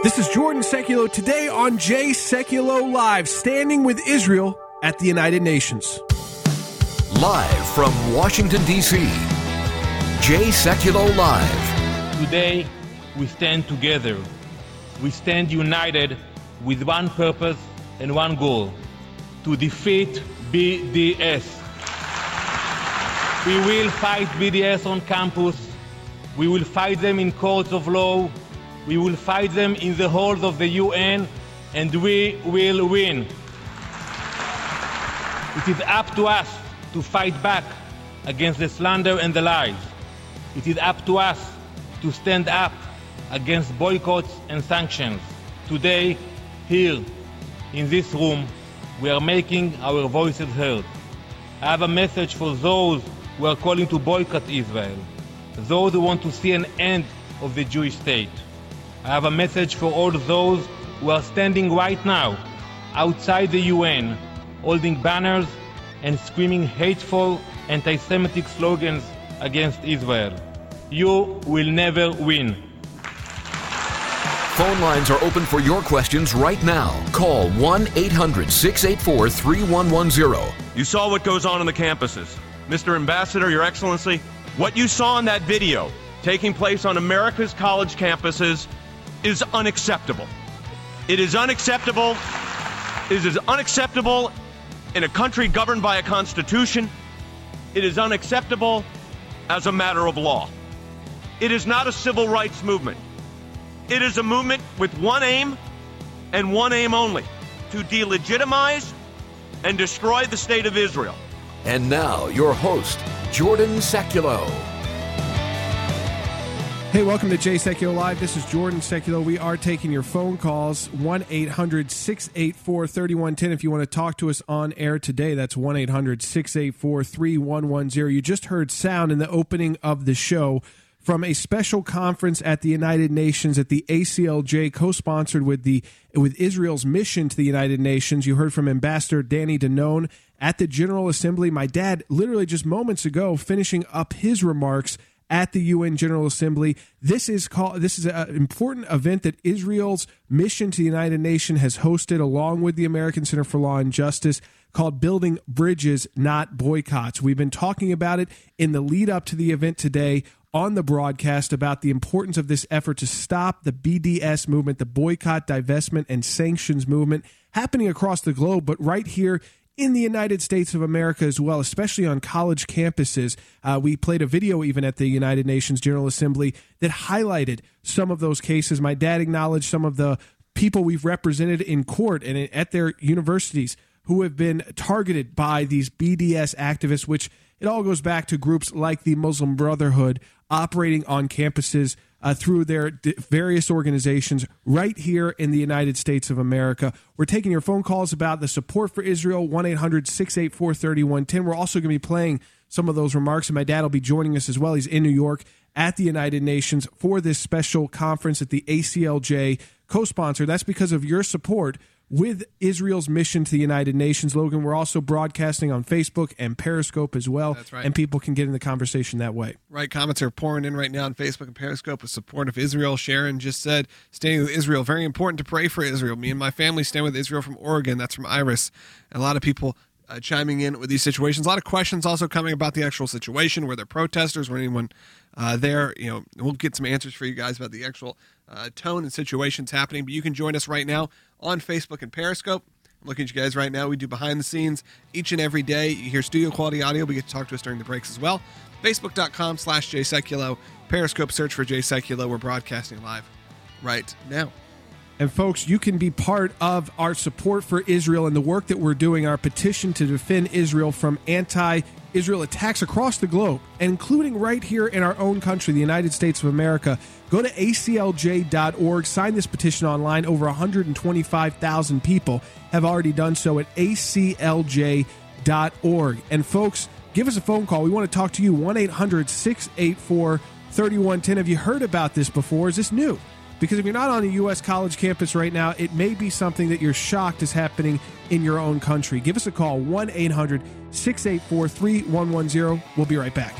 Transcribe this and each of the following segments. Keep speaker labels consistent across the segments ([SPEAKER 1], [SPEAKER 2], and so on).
[SPEAKER 1] This is Jordan Sekulow today on Jay Sekulow Live, standing with Israel at the United Nations.
[SPEAKER 2] Live from Washington, D.C., Jay Sekulow Live.
[SPEAKER 3] Today, we stand together. We stand united with one purpose and one goal: to defeat BDS. We will fight BDS on campus. We will fight them in courts of law. We will fight them in the halls of the UN, and we will win. It is up to us to fight back against the slander and the lies. It is up to us to stand up against boycotts and sanctions. Today, here, in this room, we are making our voices heard. I have a message for those who are calling to boycott Israel, those who want to see an end of the Jewish state. I have a message for all those who are standing right now outside the UN, holding banners and screaming hateful anti-Semitic slogans against Israel. You will never win.
[SPEAKER 2] Phone lines are open for your questions right now. Call 1-800-684-3110.
[SPEAKER 4] You saw what goes on the campuses. Mr. Ambassador, Your Excellency, what you saw in that video taking place on America's college campuses is unacceptable. It is unacceptable. It is unacceptable in a country governed by a constitution. It is unacceptable as a matter of law. It is not a civil rights movement. It is a movement with one aim and one aim only: to delegitimize and destroy the state of Israel.
[SPEAKER 2] And now, your host, Jordan Sekulow.
[SPEAKER 1] Hey, welcome to Jay Sekulow Live. This is Jordan Sekulow. We are taking your phone calls, 1-800-684-3110. If you want to talk to us on air today, that's 1-800-684-3110. You just heard sound in the opening of the show from a special conference at the United Nations at the ACLJ, co-sponsored with Israel's mission to the United Nations. You heard from Ambassador Danny Danon at the General Assembly. My dad, literally just moments ago, finishing up his remarks at the UN General Assembly. This is an important event that Israel's mission to the United Nations has hosted, along with the American Center for Law and Justice, called Building Bridges, Not Boycotts. We've been talking about it in the lead up to the event today on the broadcast about the importance of this effort to stop the BDS movement, the boycott, divestment, and sanctions movement happening across the globe, but right here in the United States of America as well, especially on college campuses. We played a video even at the United Nations General Assembly that highlighted some of those cases. My dad acknowledged some of the people we've represented in court and at their universities who have been targeted by these BDS activists, which it all goes back to groups like the Muslim Brotherhood operating on campuses through their various organizations right here in the United States of America. We're taking your phone calls about the support for Israel, 1-800-684-3110. We're also going to be playing some of those remarks, and my dad will be joining us as well. He's in New York at the United Nations for this special conference at the ACLJ, co-sponsor. That's because of your support with Israel's mission to the United Nations. Logan, we're also broadcasting on Facebook and Periscope as well.
[SPEAKER 5] That's right.
[SPEAKER 1] And people can get in the conversation that way.
[SPEAKER 5] Right. Comments are pouring in right now on Facebook and Periscope with support of Israel. Sharon just said, standing with Israel, very important to pray for Israel. Me and my family stand with Israel from Oregon. That's from Iris. And a lot of people chiming in with these situations. A lot of questions also coming about the actual situation. Were there protesters? Were anyone there? You know, we'll get some answers for you guys about the actual tone and situations happening. But you can join us right now on Facebook and Periscope. I'm looking at you guys right now. We do behind the scenes each and every day. You hear studio quality audio. We get to talk to us during the breaks as well. Facebook.com/Jay Sekulow. Periscope, search for Jay Sekulow. We're broadcasting live right now.
[SPEAKER 1] And folks, you can be part of our support for Israel and the work that we're doing, our petition to defend Israel from anti-Israel attacks across the globe, including right here in our own country, the United States of America. Go to aclj.org, sign this petition online. Over 125,000 people have already done so at aclj.org. And folks, give us a phone call. We want to talk to you, 1-800-684-3110. Have you heard about this before? Is this new? Because if you're not on a U.S. college campus right now, it may be something that you're shocked is happening in your own country. Give us a call, 1-800-684-3110. We'll be right back.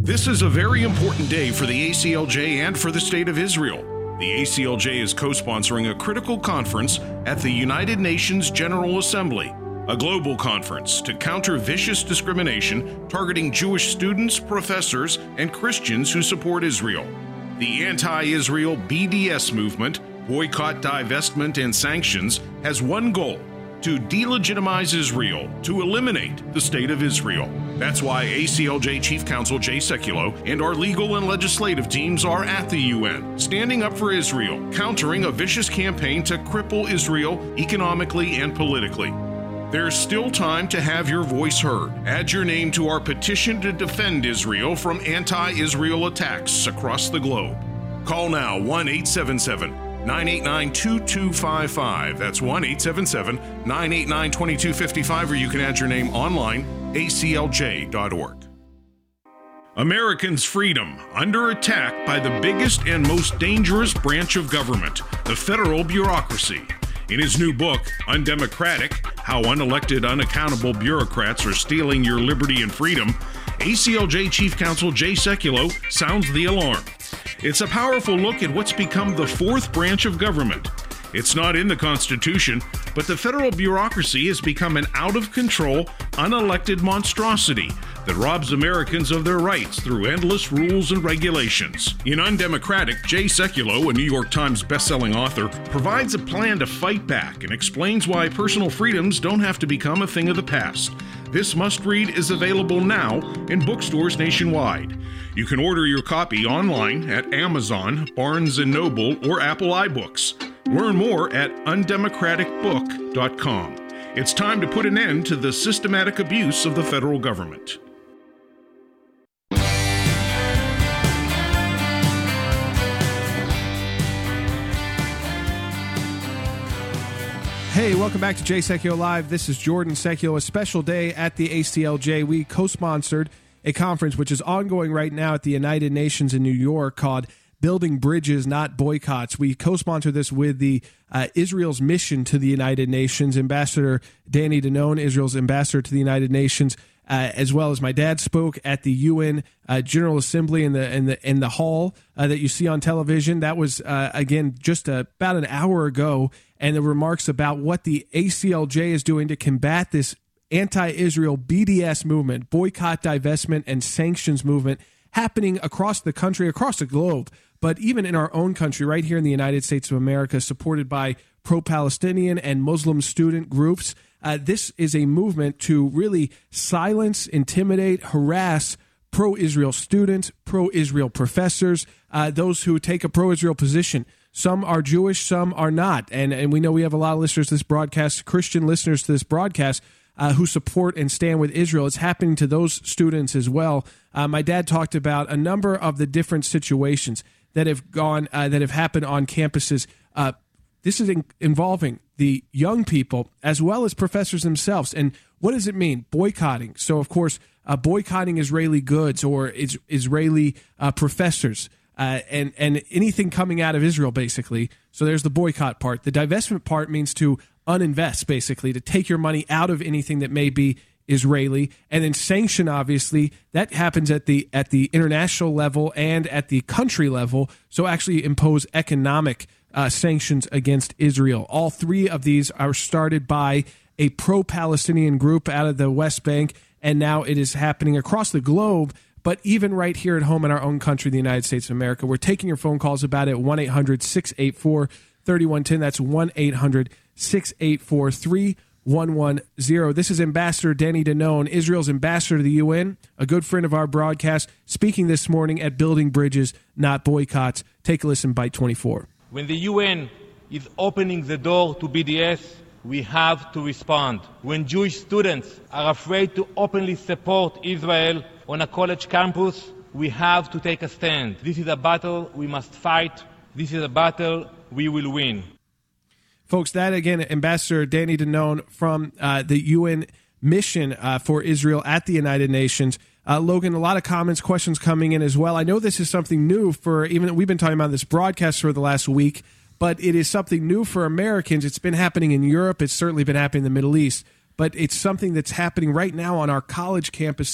[SPEAKER 6] This is a very important day for the ACLJ and for the State of Israel. The ACLJ is co-sponsoring a critical conference at the United Nations General Assembly, a global conference to counter vicious discrimination targeting Jewish students, professors, and Christians who support Israel. The anti-Israel BDS movement, Boycott, Divestment, and Sanctions, has one goal: to delegitimize Israel, to eliminate the State of Israel. That's why ACLJ Chief Counsel Jay Sekulow and our legal and legislative teams are at the UN, standing up for Israel, countering a vicious campaign to cripple Israel economically and politically. There's still time to have your voice heard. Add your name to our petition to defend Israel from anti-Israel attacks across the globe. Call now 1-877-989-2255. That's 1-877-989-2255, or you can add your name online, aclj.org. Americans' freedom under attack by the biggest and most dangerous branch of government, the federal bureaucracy. In his new book, Undemocratic: How Unelected, Unaccountable Bureaucrats Are Stealing Your Liberty and Freedom, ACLJ Chief Counsel Jay Sekulow sounds the alarm. It's a powerful look at what's become the fourth branch of government. It's not in the Constitution, but the federal bureaucracy has become an out-of-control, unelected monstrosity that robs Americans of their rights through endless rules and regulations. In Undemocratic, Jay Sekulow, a New York Times bestselling author, provides a plan to fight back and explains why personal freedoms don't have to become a thing of the past. This must-read is available now in bookstores nationwide. You can order your copy online at Amazon, Barnes & Noble, or Apple iBooks. Learn more at undemocraticbook.com. It's time to put an end to the systematic abuse of the federal government.
[SPEAKER 1] Hey, welcome back to Jay Sekulow Live. This is Jordan Sekulow. A special day at the ACLJ. We co-sponsored a conference which is ongoing right now at the United Nations in New York called Building Bridges, Not Boycotts. We co-sponsored this with the Israel's mission to the United Nations. Ambassador Danny Danon, Israel's ambassador to the United Nations, as well as my dad, spoke at the UN General Assembly in the hall that you see on television. That was again just about an hour ago, and the remarks about what the ACLJ is doing to combat this anti-Israel BDS movement, boycott, divestment, and sanctions movement happening across the country, across the globe, but even in our own country, right here in the United States of America, supported by pro-Palestinian and Muslim student groups. This is a movement to really silence, intimidate, harass pro-Israel students, pro-Israel professors, those who take a pro-Israel position. Some are Jewish, some are not. And we know we have a lot of listeners to this broadcast, Christian listeners to this broadcast, who support and stand with Israel. It's happening to those students as well. My dad talked about a number of the different situations that have happened on campuses. This is involving the young people as well as professors themselves. And what does it mean? Boycotting. So, of course, boycotting Israeli goods or Israeli professors and anything coming out of Israel, basically. So there's the boycott part. The divestment part means to uninvest, basically, to take your money out of anything that may be Israeli. And then sanction, obviously, that happens at the international level and at the country level. So actually impose economic sanctions against Israel. All three of these are started by a pro-Palestinian group out of the West Bank, and now it is happening across the globe. But even right here at home in our own country, the United States of America, we're taking your phone calls about it, 1-800-684-3110. That's 1-800-684-3110. This is Ambassador Danny Danon, Israel's ambassador to the UN, a good friend of our broadcast, speaking this morning at Building Bridges, Not Boycotts. Take a listen, Bite 24.
[SPEAKER 3] When the UN is opening the door to BDS, we have to respond. When Jewish students are afraid to openly support Israel on a college campus, we have to take a stand. This is a battle we must fight. This is a battle we will win.
[SPEAKER 1] Folks, that again, Ambassador Danny Danon from the UN mission for Israel at the United Nations. Logan, a lot of comments, questions coming in as well. I know this is something new for, even we've been talking about this broadcast for the last week, but it is something new for Americans. It's been happening in Europe. It's certainly been happening in the Middle East, but it's something that's happening right now on our college campuses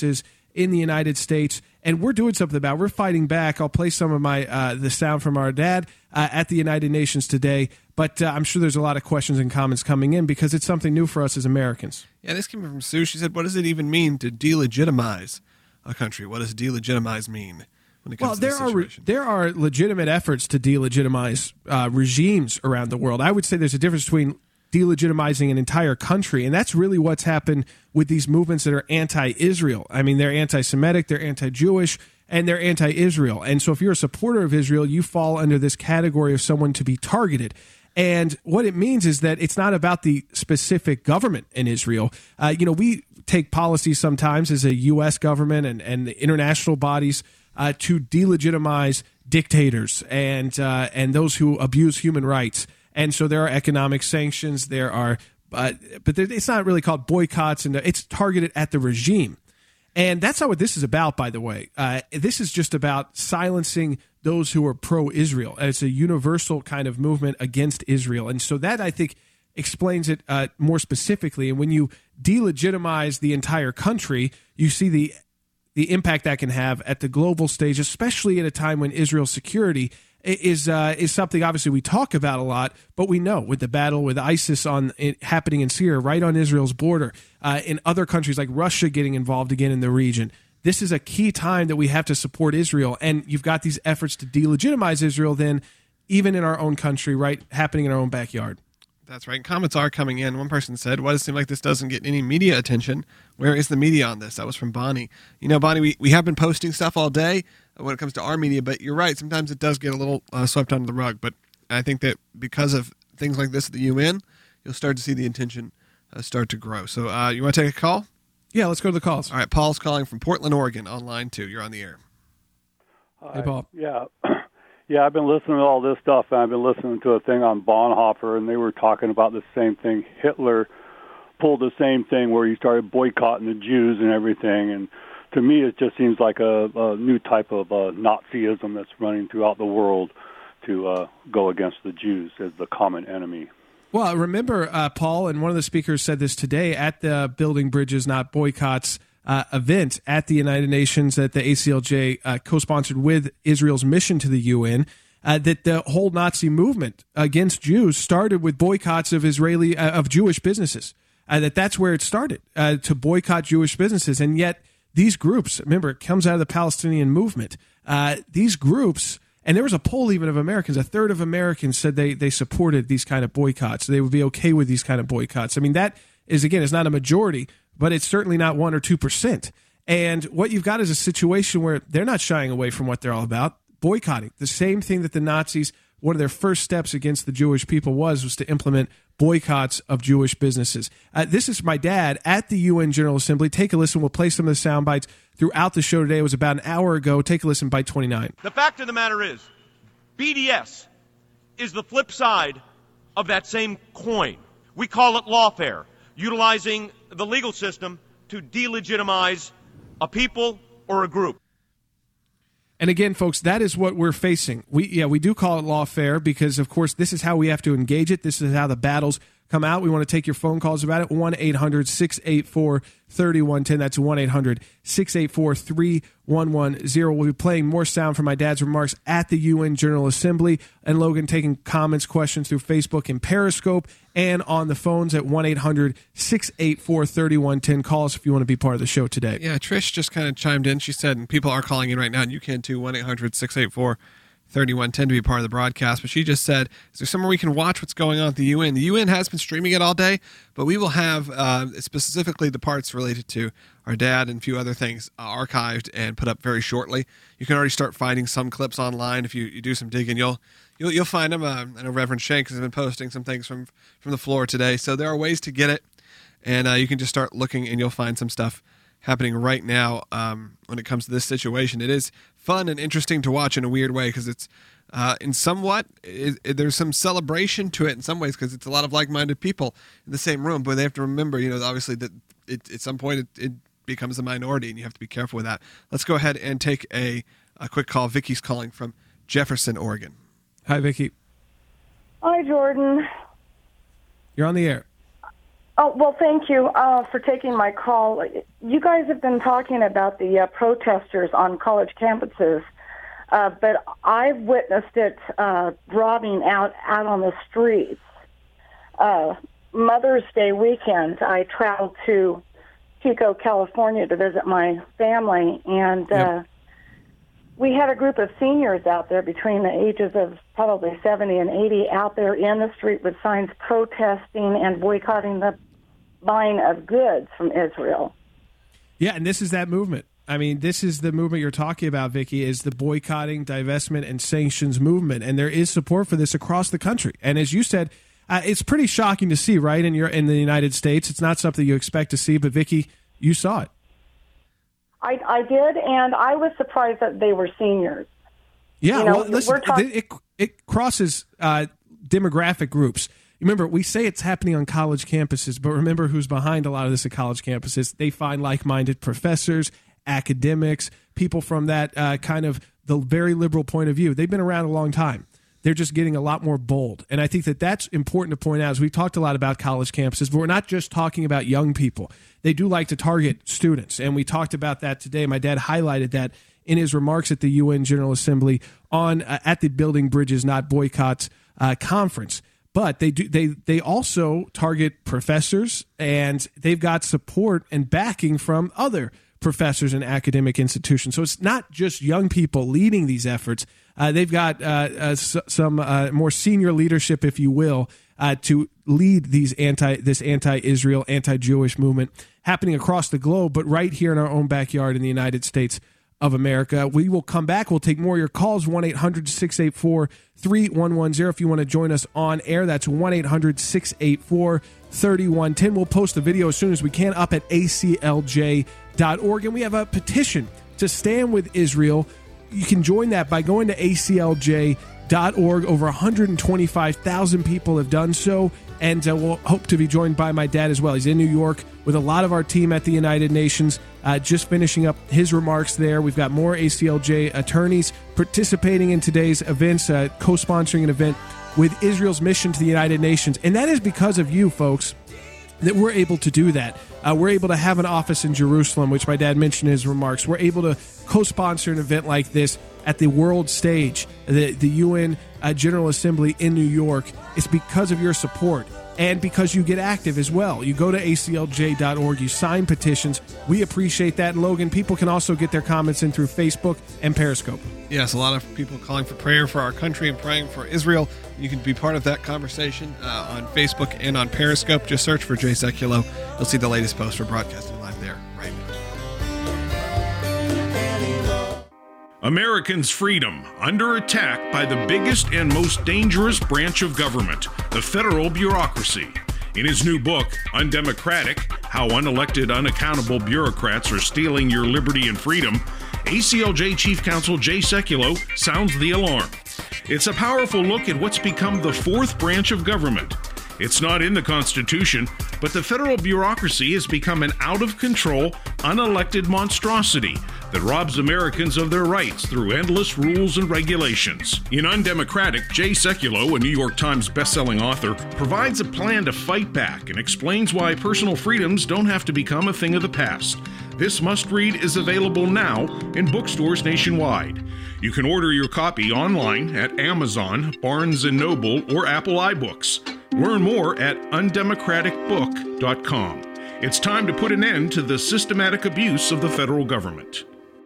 [SPEAKER 1] in the United States, and we're doing something about it. We're fighting back. I'll play some of the sound from our dad at the United Nations today, but I'm sure there's a lot of questions and comments coming in because it's something new for us as Americans.
[SPEAKER 5] Yeah, this came from Sue. She said, what does it even mean to delegitimize a country? What does delegitimize mean when it comes to this situation?
[SPEAKER 1] There are legitimate efforts to delegitimize regimes around the world. I would say there's a difference between delegitimizing an entire country, and that's really what's happened with these movements that are anti-Israel. I mean, they're anti-Semitic, they're anti-Jewish, and they're anti-Israel. And so if you're a supporter of Israel, you fall under this category of someone to be targeted. And what it means is that it's not about the specific government in Israel. We take policies sometimes as a U.S. government and the international bodies to delegitimize dictators and those who abuse human rights. And so there are economic sanctions. There are, but it's not really called boycotts, and it's targeted at the regime. And that's not what this is about, by the way. This is just about silencing those who are pro-Israel. It's a universal kind of movement against Israel. And so that, I think, explains it more specifically. And when you delegitimize the entire country, you see the impact that can have at the global stage, especially at a time when Israel's security is something obviously we talk about a lot, but we know with the battle with ISIS happening in Syria, right on Israel's border, in other countries like Russia getting involved again in the region. This is a key time that we have to support Israel, and you've got these efforts to delegitimize Israel then, even in our own country, right, happening in our own backyard.
[SPEAKER 5] That's right. Comments are coming in. One person said, why does it seem like this doesn't get any media attention? Where is the media on this? That was from Bonnie. Bonnie, we have been posting stuff all day when it comes to our media, but you're right. Sometimes it does get a little swept under the rug. But I think that because of things like this at the UN, you'll start to see the attention start to grow. So you want to take a call?
[SPEAKER 1] Yeah, let's go to the calls.
[SPEAKER 5] All right. Paul's calling from Portland, Oregon on line 2. You're on the air.
[SPEAKER 1] Hey, Paul.
[SPEAKER 7] Yeah. Yeah, I've been listening to all this stuff, and I've been listening to a thing on Bonhoeffer, and they were talking about the same thing. Hitler pulled the same thing where he started boycotting the Jews and everything, and to me it just seems like a new type of Nazism that's running throughout the world to go against the Jews as the common enemy.
[SPEAKER 1] Well, remember, Paul, and one of the speakers said this today at the Building Bridges Not Boycotts event at the United Nations that the ACLJ co-sponsored with Israel's mission to the UN, that the whole Nazi movement against Jews started with boycotts of Jewish businesses. That's where it started, to boycott Jewish businesses. And yet these groups, remember, it comes out of the Palestinian movement. These groups, and there was a poll even of Americans, a third of Americans said they supported these kind of boycotts. They would be okay with these kind of boycotts. I mean, that is, again, it's not a majority, but it's certainly not 1 or 2%. And what you've got is a situation where they're not shying away from what they're all about, boycotting. The same thing that the Nazis, one of their first steps against the Jewish people was to implement boycotts of Jewish businesses. This is my dad at the UN General Assembly. Take a listen. We'll play some of the sound bites throughout the show today. It was about an hour ago. Take a listen, bite 29.
[SPEAKER 4] The fact of the matter is, BDS is the flip side of that same coin. We call it lawfare, utilizing the legal system to delegitimize a people or a group.
[SPEAKER 1] And again, folks, that is what we're facing. We do call it lawfare because, of course, this is how we have to engage it. This is how the battles come out. We want to take your phone calls about it. 1-800-684-3110. That's 1-800-684-3110. We'll be playing more sound from my dad's remarks at the UN General Assembly. And Logan taking comments, questions through Facebook and Periscope and on the phones at 1-800-684-3110. Call us if you want to be part of the show today.
[SPEAKER 5] Yeah, Trish just kind of chimed in. She said, and people are calling in right now, and you can too, 1-800-684-3110 to be part of the broadcast. But she just said, is there somewhere we can watch what's going on at the UN? The UN has been streaming it all day, but we will have specifically the parts related to our dad and a few other things archived and put up very shortly. You can already start finding some clips online. If you do some digging, you'll find them. I know Reverend Shanks has been posting some things from the floor today. So there are ways to get it, and you can just start looking, and you'll find some stuff happening right now when it comes to this situation. It is fun and interesting to watch in a weird way because it's there's some celebration to it in some ways because it's a lot of like-minded people in the same room, but they have to remember, obviously that at some point it becomes a minority, and you have to be careful with that. Let's go ahead and take a quick call. Vicky's calling from Jefferson, Oregon.
[SPEAKER 1] Hi, Vicky.
[SPEAKER 8] Hi, Jordan.
[SPEAKER 1] You're on the air.
[SPEAKER 8] Oh, well, thank you for taking my call. You guys have been talking about the protesters on college campuses, but I've witnessed it robbing out on the streets. Mother's Day weekend, I traveled to Chico, California to visit my family, and we had a group of seniors out there between the ages of probably 70 and 80 out there in the street with signs protesting and boycotting the buying of goods from Israel.
[SPEAKER 1] Yeah, and this is that movement. I mean, this is the movement you're talking about, Vicki, is the boycotting, divestment, and sanctions movement. And there is support for this across the country. And as you said, it's pretty shocking to see, right, in the United States. It's not something you expect to see, but Vicki, you saw it.
[SPEAKER 8] I did, and I was surprised that they were seniors.
[SPEAKER 1] Yeah, well, listen, it crosses demographic groups. Remember, we say it's happening on college campuses, but remember who's behind a lot of this at college campuses. They find like-minded professors, academics, people from that kind of the very liberal point of view. They've been around a long time. They're just getting a lot more bold. And I think that that's important to point out. As we've talked a lot about college campuses, but we're not just talking about young people. They do like to target students, and we talked about that today. My dad highlighted that in his remarks at the UN General Assembly on at the Building Bridges Not Boycotts conference. But they also target professors, and they've got support and backing from other professors and academic institutions. So it's not just young people leading these efforts. They've got some more senior leadership, if you will, to lead this anti-Israel, anti-Jewish movement happening across the globe, but right here in our own backyard in the United States of America. We will come back. We'll take more of your calls, 1-800-684-3110. If you want to join us on air, that's 1-800-684-3110. We'll post the video as soon as we can up at aclj.org. And we have a petition to stand with Israel. You can join that by going to aclj.org. Over 125,000 people have done so, and we'll hope to be joined by my dad as well. He's in New York with a lot of our team at the United Nations, just finishing up his remarks there. We've got more ACLJ attorneys participating in today's events, co-sponsoring an event with Israel's mission to the United Nations, and that is because of you, folks, that we're able to do that. We're able to have an office in Jerusalem, which my dad mentioned in his remarks. We're able to co-sponsor an event like this at the world stage, the UN General Assembly in New York. It's because of your support and because you get active as well. You go to aclj.org, you sign petitions. We appreciate that. And Logan, people can also get their comments in through Facebook and Periscope.
[SPEAKER 5] Yes, a lot of people calling for prayer for our country and praying for Israel. You can be part of that conversation on Facebook and on Periscope. Just search for Jay Sekulow. You'll see the latest post for broadcasting live there right now.
[SPEAKER 6] Americans' freedom under attack by the biggest and most dangerous branch of government, the federal bureaucracy. In his new book, Undemocratic: How Unelected, Unaccountable Bureaucrats Are Stealing Your Liberty and Freedom, ACLJ Chief Counsel Jay Sekulow sounds the alarm. It's a powerful look at what's become the fourth branch of government. It's not in the Constitution, but the federal bureaucracy has become an out-of-control, unelected monstrosity that robs Americans of their rights through endless rules and regulations. In Undemocratic, Jay Sekulow, a New York Times bestselling author, provides a plan to fight back and explains why personal freedoms don't have to become a thing of the past. This must-read is available now in bookstores nationwide. You can order your copy online at Amazon, Barnes & Noble, or Apple iBooks. Learn more at undemocraticbook.com. It's time to put an end to the systematic abuse of the federal government.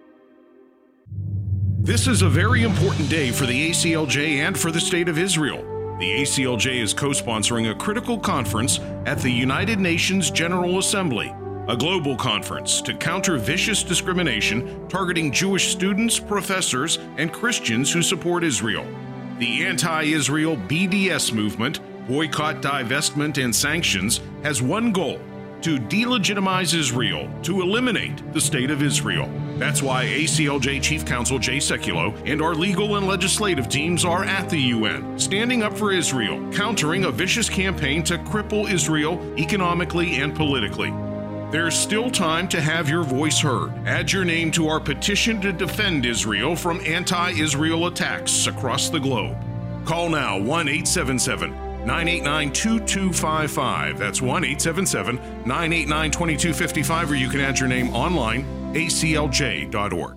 [SPEAKER 6] This is a very important day for the ACLJ and for the State of Israel. The ACLJ is co-sponsoring a critical conference at the United Nations General Assembly, a global conference to counter vicious discrimination targeting Jewish students, professors, and Christians who support Israel. The anti-Israel BDS movement, Boycott, Divestment, and Sanctions, has one goal: to delegitimize Israel, to eliminate the State of Israel. That's why ACLJ Chief Counsel Jay Sekulow and our legal and legislative teams are at the UN, standing up for Israel, countering a vicious campaign to cripple Israel economically and politically. There's still time to have your voice heard. Add your name to our petition to defend Israel from anti-Israel attacks across the globe. Call now 1-877 877-989-2255. That's 1-877-989-2255, or you can add your name online, aclj.org.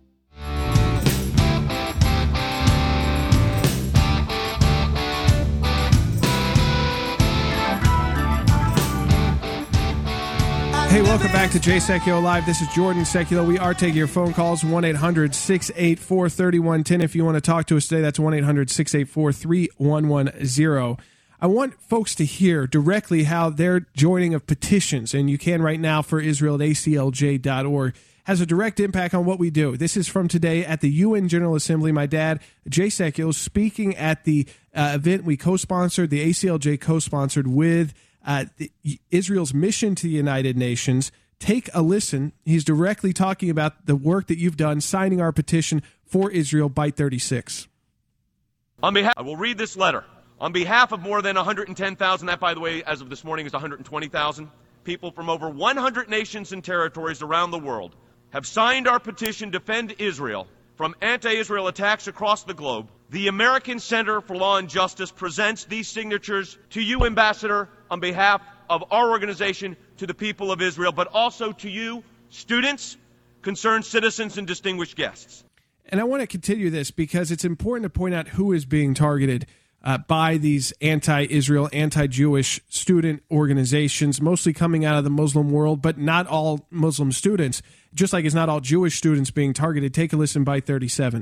[SPEAKER 1] Hey, welcome back to Jay Sekulow Live. This is Jordan Sekulow. We are taking your phone calls, 1-800-684-3110. If you want to talk to us today, that's 1-800-684-3110. I want folks to hear directly how their joining of petitions, and you can right now for Israel at aclj.org, has a direct impact on what we do. This is from today at the UN General Assembly. My dad, Jay Sekulow, speaking at the event we co-sponsored, the ACLJ co-sponsored with Israel's mission to the United Nations. Take a listen. He's directly talking about the work that you've done, signing our petition for Israel, Byte 36.
[SPEAKER 4] I will read this letter. On behalf of more than 110,000, that, by the way, as of this morning is 120,000, people from over 100 nations and territories around the world have signed our petition to defend Israel from anti-Israel attacks across the globe. The American Center for Law and Justice presents these signatures to you, Ambassador, on behalf of our organization, to the people of Israel, but also to you, students, concerned citizens, and distinguished guests.
[SPEAKER 1] And I want to continue this because it's important to point out who is being targeted by these anti-Israel, anti-Jewish student organizations, mostly coming out of the Muslim world, but not all Muslim students, just like it's not all Jewish students being targeted. Take a listen, Byte 37.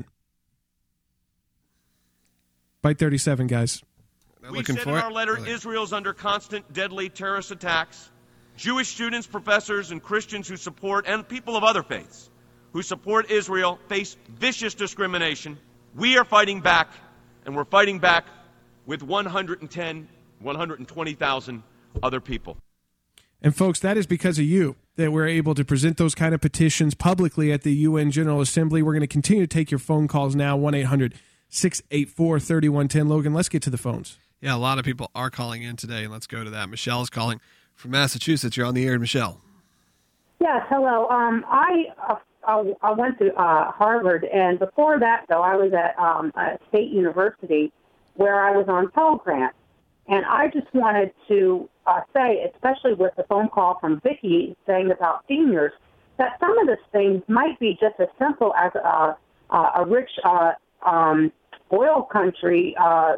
[SPEAKER 1] Byte 37, guys.
[SPEAKER 4] We said in our letter, Israel's under constant deadly terrorist attacks. Jewish students, professors, and Christians who support, and people of other faiths who support Israel, face vicious discrimination. We are fighting back, and we're fighting back with 120,000 other people.
[SPEAKER 1] And folks, that is because of you that we're able to present those kind of petitions publicly at the UN General Assembly. We're going to continue to take your phone calls now, 1-800-684-3110. Logan, let's get to the phones.
[SPEAKER 5] Yeah, a lot of people are calling in today, and let's go to that. Michelle is calling from Massachusetts. You're on the air, Michelle.
[SPEAKER 9] Yes, hello. I went to Harvard, and before that, though, I was at a state university where I was on Pell Grant. And I just wanted to say, especially with the phone call from Vicki saying about seniors, that some of these things might be just as simple as a rich oil country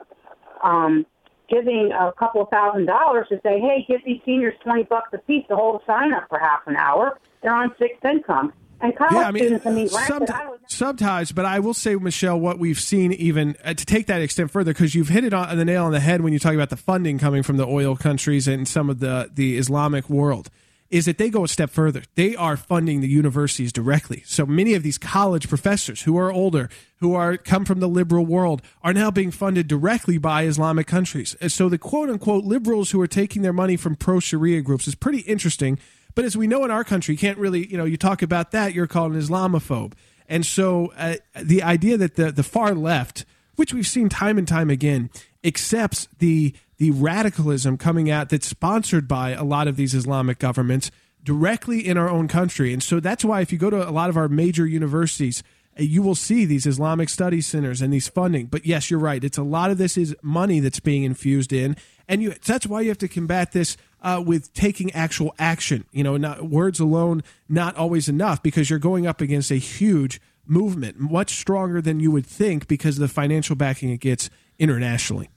[SPEAKER 9] giving a couple of $1,000s to say, hey, give these seniors $20 a piece to hold a sign up for half an hour. They're on fixed income. And college students,
[SPEAKER 1] sometimes, but I will say, Michelle, what we've seen even to take that extent further, because you've hit it on the nail on the head when you talk about the funding coming from the oil countries and some of the Islamic world, is that they go a step further. They are funding the universities directly. So many of these college professors who are older, who come from the liberal world, are now being funded directly by Islamic countries. And so the quote-unquote liberals who are taking their money from pro-Sharia groups is pretty interesting. But as we know in our country, you can't really, you talk about that, you're called an Islamophobe. And so the idea that the far left, which we've seen time and time again, accepts the radicalism coming out that's sponsored by a lot of these Islamic governments directly in our own country. And so that's why if you go to a lot of our major universities, you will see these Islamic study centers and these funding. But yes, you're right. It's a lot of this is money that's being infused in. And that's why you have to combat this with taking actual action. Not words alone, not always enough, because you're going up against a huge movement, much stronger than you would think because of the financial backing it gets internationally.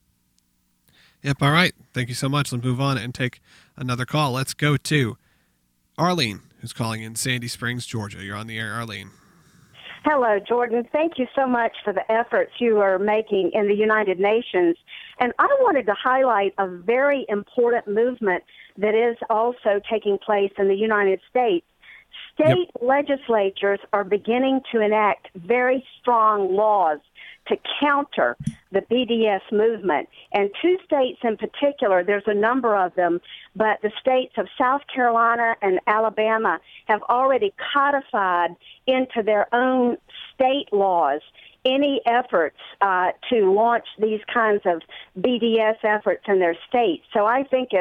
[SPEAKER 5] Yep. All right. Thank you so much. Let's move on and take another call. Let's go to Arlene, who's calling in Sandy Springs, Georgia. You're on the air, Arlene.
[SPEAKER 8] Hello, Jordan. Thank you so much for the efforts you are making in the United Nations. And I wanted to highlight a very important movement that is also taking place in the United States. State legislatures are beginning to enact very strong laws to counter the BDS movement. And two states in particular, there's a number of them, but the states of South Carolina and Alabama have already codified into their own state laws any efforts to launch these kinds of BDS efforts in their states. So I think if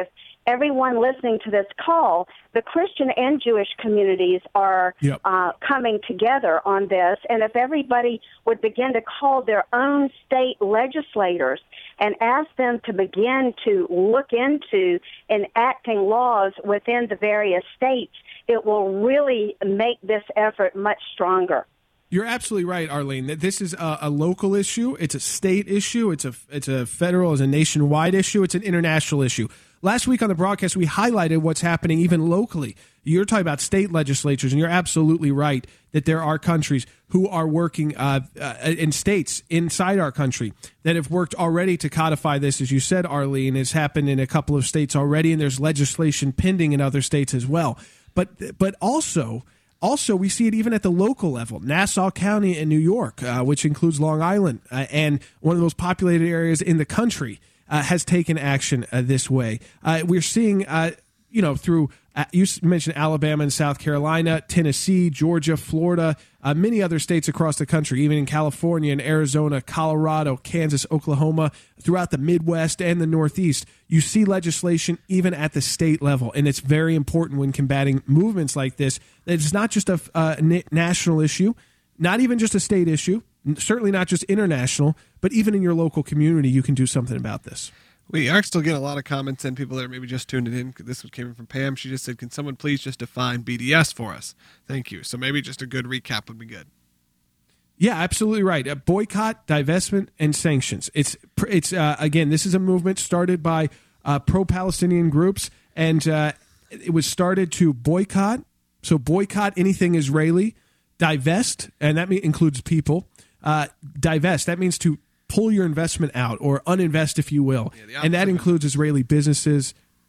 [SPEAKER 8] everyone listening to this call, the Christian and Jewish communities are coming together on this. And if everybody would begin to call their own state legislators and ask them to begin to look into enacting laws within the various states, it will really make this effort much stronger.
[SPEAKER 1] You're absolutely right, Arlene. That this is a local issue. It's a state issue. It's a federal, it's a nationwide issue. It's an international issue. Last week on the broadcast, we highlighted what's happening even locally. You're talking about state legislatures, and you're absolutely right that there are countries who are working in states inside our country that have worked already to codify this. As you said, Arlene, it's happened in a couple of states already, and there's legislation pending in other states as well. But also, we see it even at the local level. Nassau County in New York, which includes Long Island, and one of the most populated areas in the country, has taken action this way. We're seeing, through, you mentioned Alabama and South Carolina, Tennessee, Georgia, Florida, many other states across the country, even in California and Arizona, Colorado, Kansas, Oklahoma, throughout the Midwest and the Northeast. You see legislation even at the state level, and it's very important when combating movements like this that it's not just a national issue, not even just a state issue, certainly not just international, but even in your local community, you can do something about this.
[SPEAKER 5] We are still getting a lot of comments and people that are maybe just tuned in. This came from Pam. She just said, can someone please just define BDS for us? Thank you. So maybe just a good recap would be good.
[SPEAKER 1] Yeah, absolutely right. Boycott, divestment, and sanctions. It's again, this is a movement started by pro-Palestinian groups, and it was started to boycott. So boycott anything Israeli, divest, and that includes people. Divest, that means to pull your investment out or uninvest, if you will, and that includes Israeli businesses,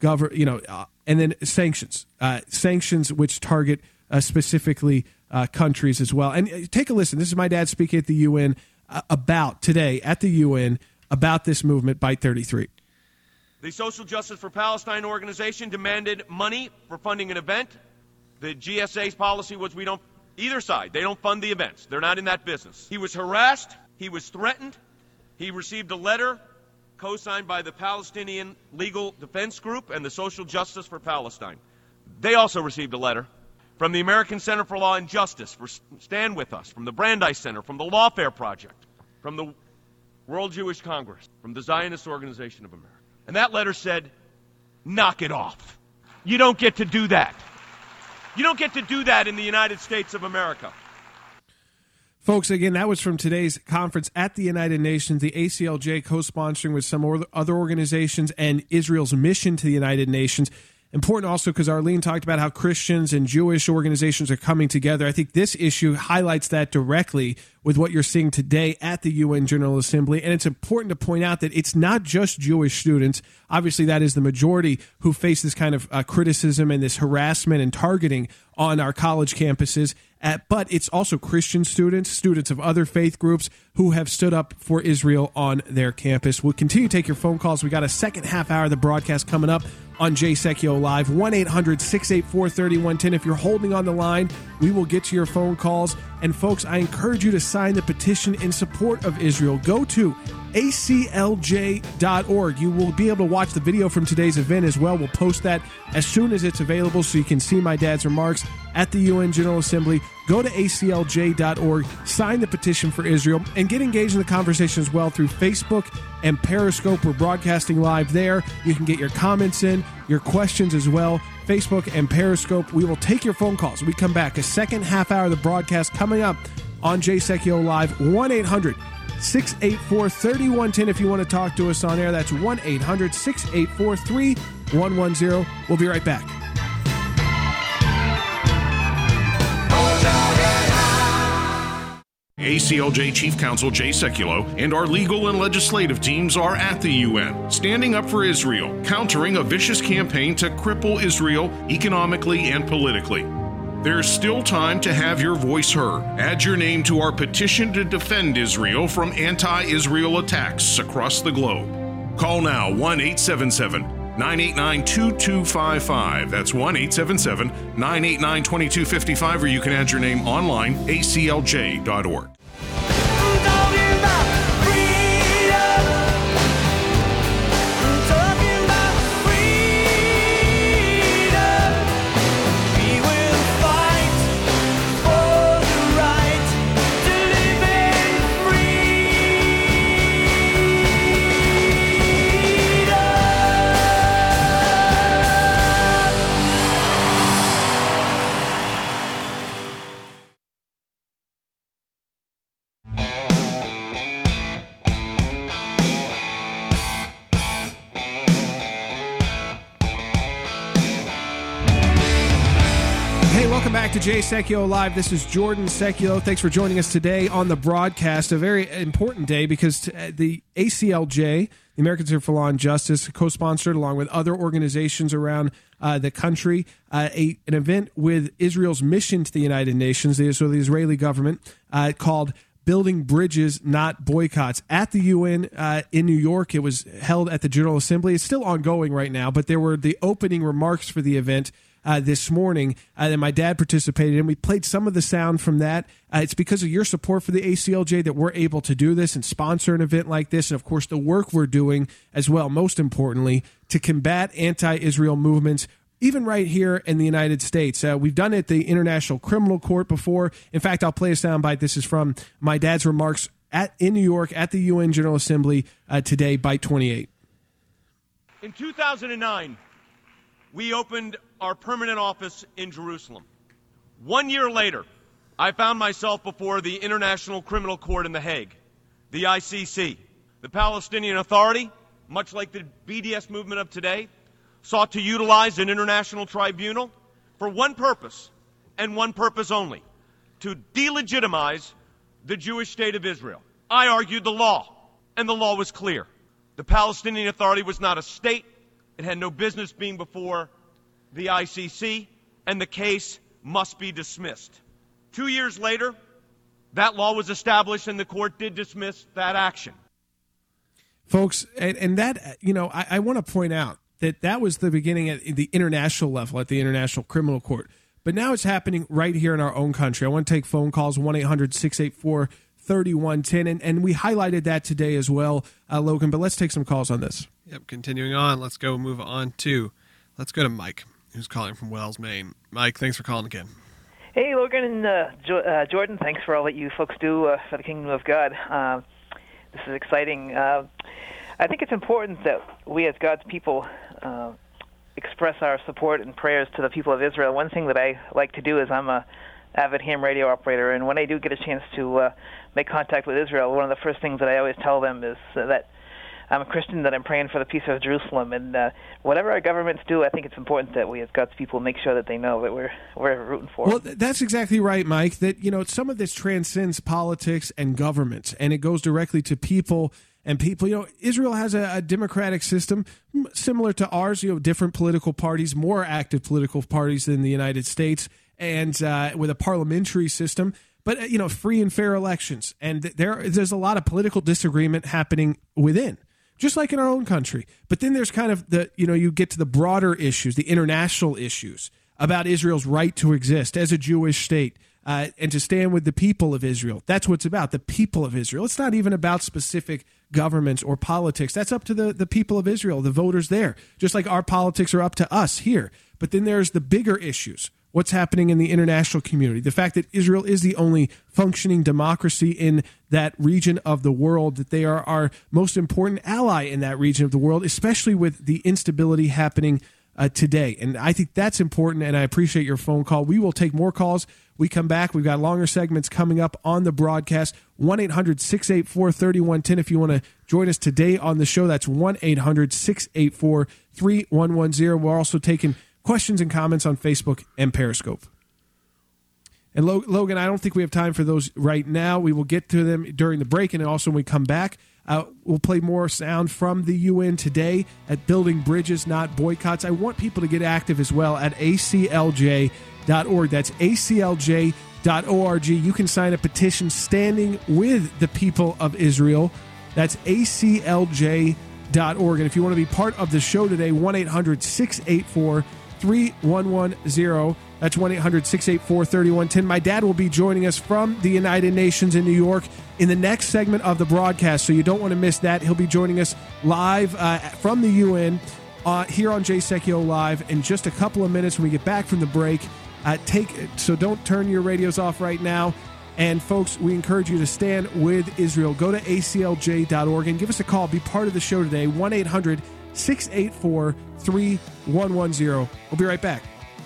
[SPEAKER 1] and then sanctions, which target specifically countries as well. And take a listen. This is my dad speaking at the UN today at the UN about this movement, Byte 33.
[SPEAKER 4] The Social Justice for Palestine organization demanded money for funding an event. The GSA's policy was either side, they don't fund the events. They're not in that business. He was harassed. He was threatened. He received a letter co-signed by the Palestinian Legal Defense Group and the Social Justice for Palestine. They also received a letter from the American Center for Law and Justice, for Stand With Us, from the Brandeis Center, from the Lawfare Project, from the World Jewish Congress, from the Zionist Organization of America. And that letter said, knock it off. You don't get to do that. You don't get to do that in the United States of America.
[SPEAKER 1] Folks, again, that was from today's conference at the United Nations, the ACLJ co-sponsoring with some other organizations and Israel's mission to the United Nations. Important also because Arlene talked about how Christians and Jewish organizations are coming together. I think this issue highlights that directly with what you're seeing today at the UN General Assembly. And it's important to point out that it's not just Jewish students. Obviously, that is the majority who face this kind of criticism and this harassment and targeting on our college campuses. But it's also Christian students of other faith groups who have stood up for Israel on their campus. We'll continue to take your phone calls. We got a second half hour of the broadcast coming up on Jay Secchio Live, 1-800-684-3110. If you're holding on the line, we will get to your phone calls. And folks, I encourage you to sign the petition in support of Israel. Go to aclj.org. You will be able to watch the video from today's event as well. We'll post that as soon as it's available so you can see my dad's remarks at the UN General Assembly. Go to aclj.org, sign the petition for Israel, and get engaged in the conversation as well through Facebook and Periscope. We're broadcasting live there. You can get your comments in, your questions as well. Facebook and Periscope. We will take your phone calls. We come back. A second half hour of the broadcast coming up on Jay Secchio Live. 1-800-684-3110 if you want to talk to us on air. That's 1-800-684-3110. We'll be right back.
[SPEAKER 6] ACLJ Chief Counsel Jay Secchio and our legal and legislative teams are at the UN, standing up for Israel, countering a vicious campaign to cripple Israel economically and politically. There's still time to have your voice heard. Add your name to our petition to defend Israel from anti-Israel attacks across the globe. Call now 1-877-989-2255. That's 1-877-989-2255, or you can add your name online, aclj.org.
[SPEAKER 1] to Jay Sekulow Live. This is Jordan Sekulow. Thanks for joining us today on the broadcast. A very important day because the ACLJ, the Americans for Law and Justice, co-sponsored along with other organizations around the country, an event with Israel's mission to the United Nations, so the Israeli government, called Building Bridges, Not Boycotts, at the UN in New York. It was held at the General Assembly. It's still ongoing right now, but there were the opening remarks for the event this morning that my dad participated in. We played some of the sound from that. It's because of your support for the ACLJ that we're able to do this and sponsor an event like this. And, of course, the work we're doing as well, most importantly, to combat anti-Israel movements, even right here in the United States. We've done it at the International Criminal Court before. In fact, I'll play a soundbite. This is from my dad's remarks in New York at the UN General Assembly today, Bite 28.
[SPEAKER 4] In 2009, we opened our permanent office in Jerusalem. 1 year later, I found myself before the International Criminal Court in The Hague, the ICC. The Palestinian Authority, much like the BDS movement of today, sought to utilize an international tribunal for one purpose, and one purpose only: to delegitimize the Jewish state of Israel. I argued the law, and the law was clear. The Palestinian Authority was not a state. It had no business being before the ICC, and the case must be dismissed. 2 years later, that law was established, and the court did dismiss that action.
[SPEAKER 1] Folks, and that, I want to point out that was the beginning at the international level, at the International Criminal Court. But now it's happening right here in our own country. I want to take phone calls, 1-800-684-3110, and we highlighted that today as well, Logan, but let's take some calls on this.
[SPEAKER 5] Yep, continuing on, let's go to Mike, who's calling from Wells, Maine. Mike, thanks for calling again.
[SPEAKER 10] Hey, Logan and Jordan, thanks for all that you folks do for the Kingdom of God. This is exciting. I think it's important that we as God's people express our support and prayers to the people of Israel. One thing that I like to do is I'm a avid ham radio operator, and when I do get a chance to make contact with Israel, one of the first things that I always tell them is that I'm a Christian, that I'm praying for the peace of Jerusalem. And whatever our governments do, I think it's important that we as God's people make sure that they know that we're rooting for them.
[SPEAKER 1] Well, that's exactly right, Mike, that some of this transcends politics and government, and it goes directly to people. And people, Israel has a democratic system similar to ours, different political parties, more active political parties than the United States, and with a parliamentary system, but, free and fair elections. And there's a lot of political disagreement happening within, just like in our own country. But then there's kind of you get to the broader issues, the international issues about Israel's right to exist as a Jewish state. And to stand with the people of Israel. That's what it's about, the people of Israel. It's not even about specific governments or politics. That's up to the people of Israel, the voters there, just like our politics are up to us here. But then there's the bigger issues, what's happening in the international community, the fact that Israel is the only functioning democracy in that region of the world, that they are our most important ally in that region of the world, especially with the instability happening today. And I think that's important, and I appreciate your phone call. We will take more calls. We come back. We've got longer segments coming up on the broadcast. 1-800-684-3110 if you want to join us today on the show. That's 1-800-684-3110. We're also taking questions and comments on Facebook and Periscope. And Logan, I don't think we have time for those right now. We will get to them during the break, and also when we come back, we'll play more sound from the UN today at Building Bridges, Not Boycotts. I want people to get active as well at ACLJ.org. That's ACLJ.org. You can sign a petition standing with the people of Israel. That's ACLJ.org. And if you want to be part of the show today, 1-800-684-3110. That's 1-800-684-3110. My dad will be joining us from the United Nations in New York in the next segment of the broadcast, so you don't want to miss that. He'll be joining us live from the UN here on Jay Sekulow Live in just a couple of minutes when we get back from the break. So don't turn your radios off right now. And, folks, we encourage you to stand with Israel. Go to ACLJ.org and give us a call. Be part of the show today, 1-800-684-3110. We'll be right back.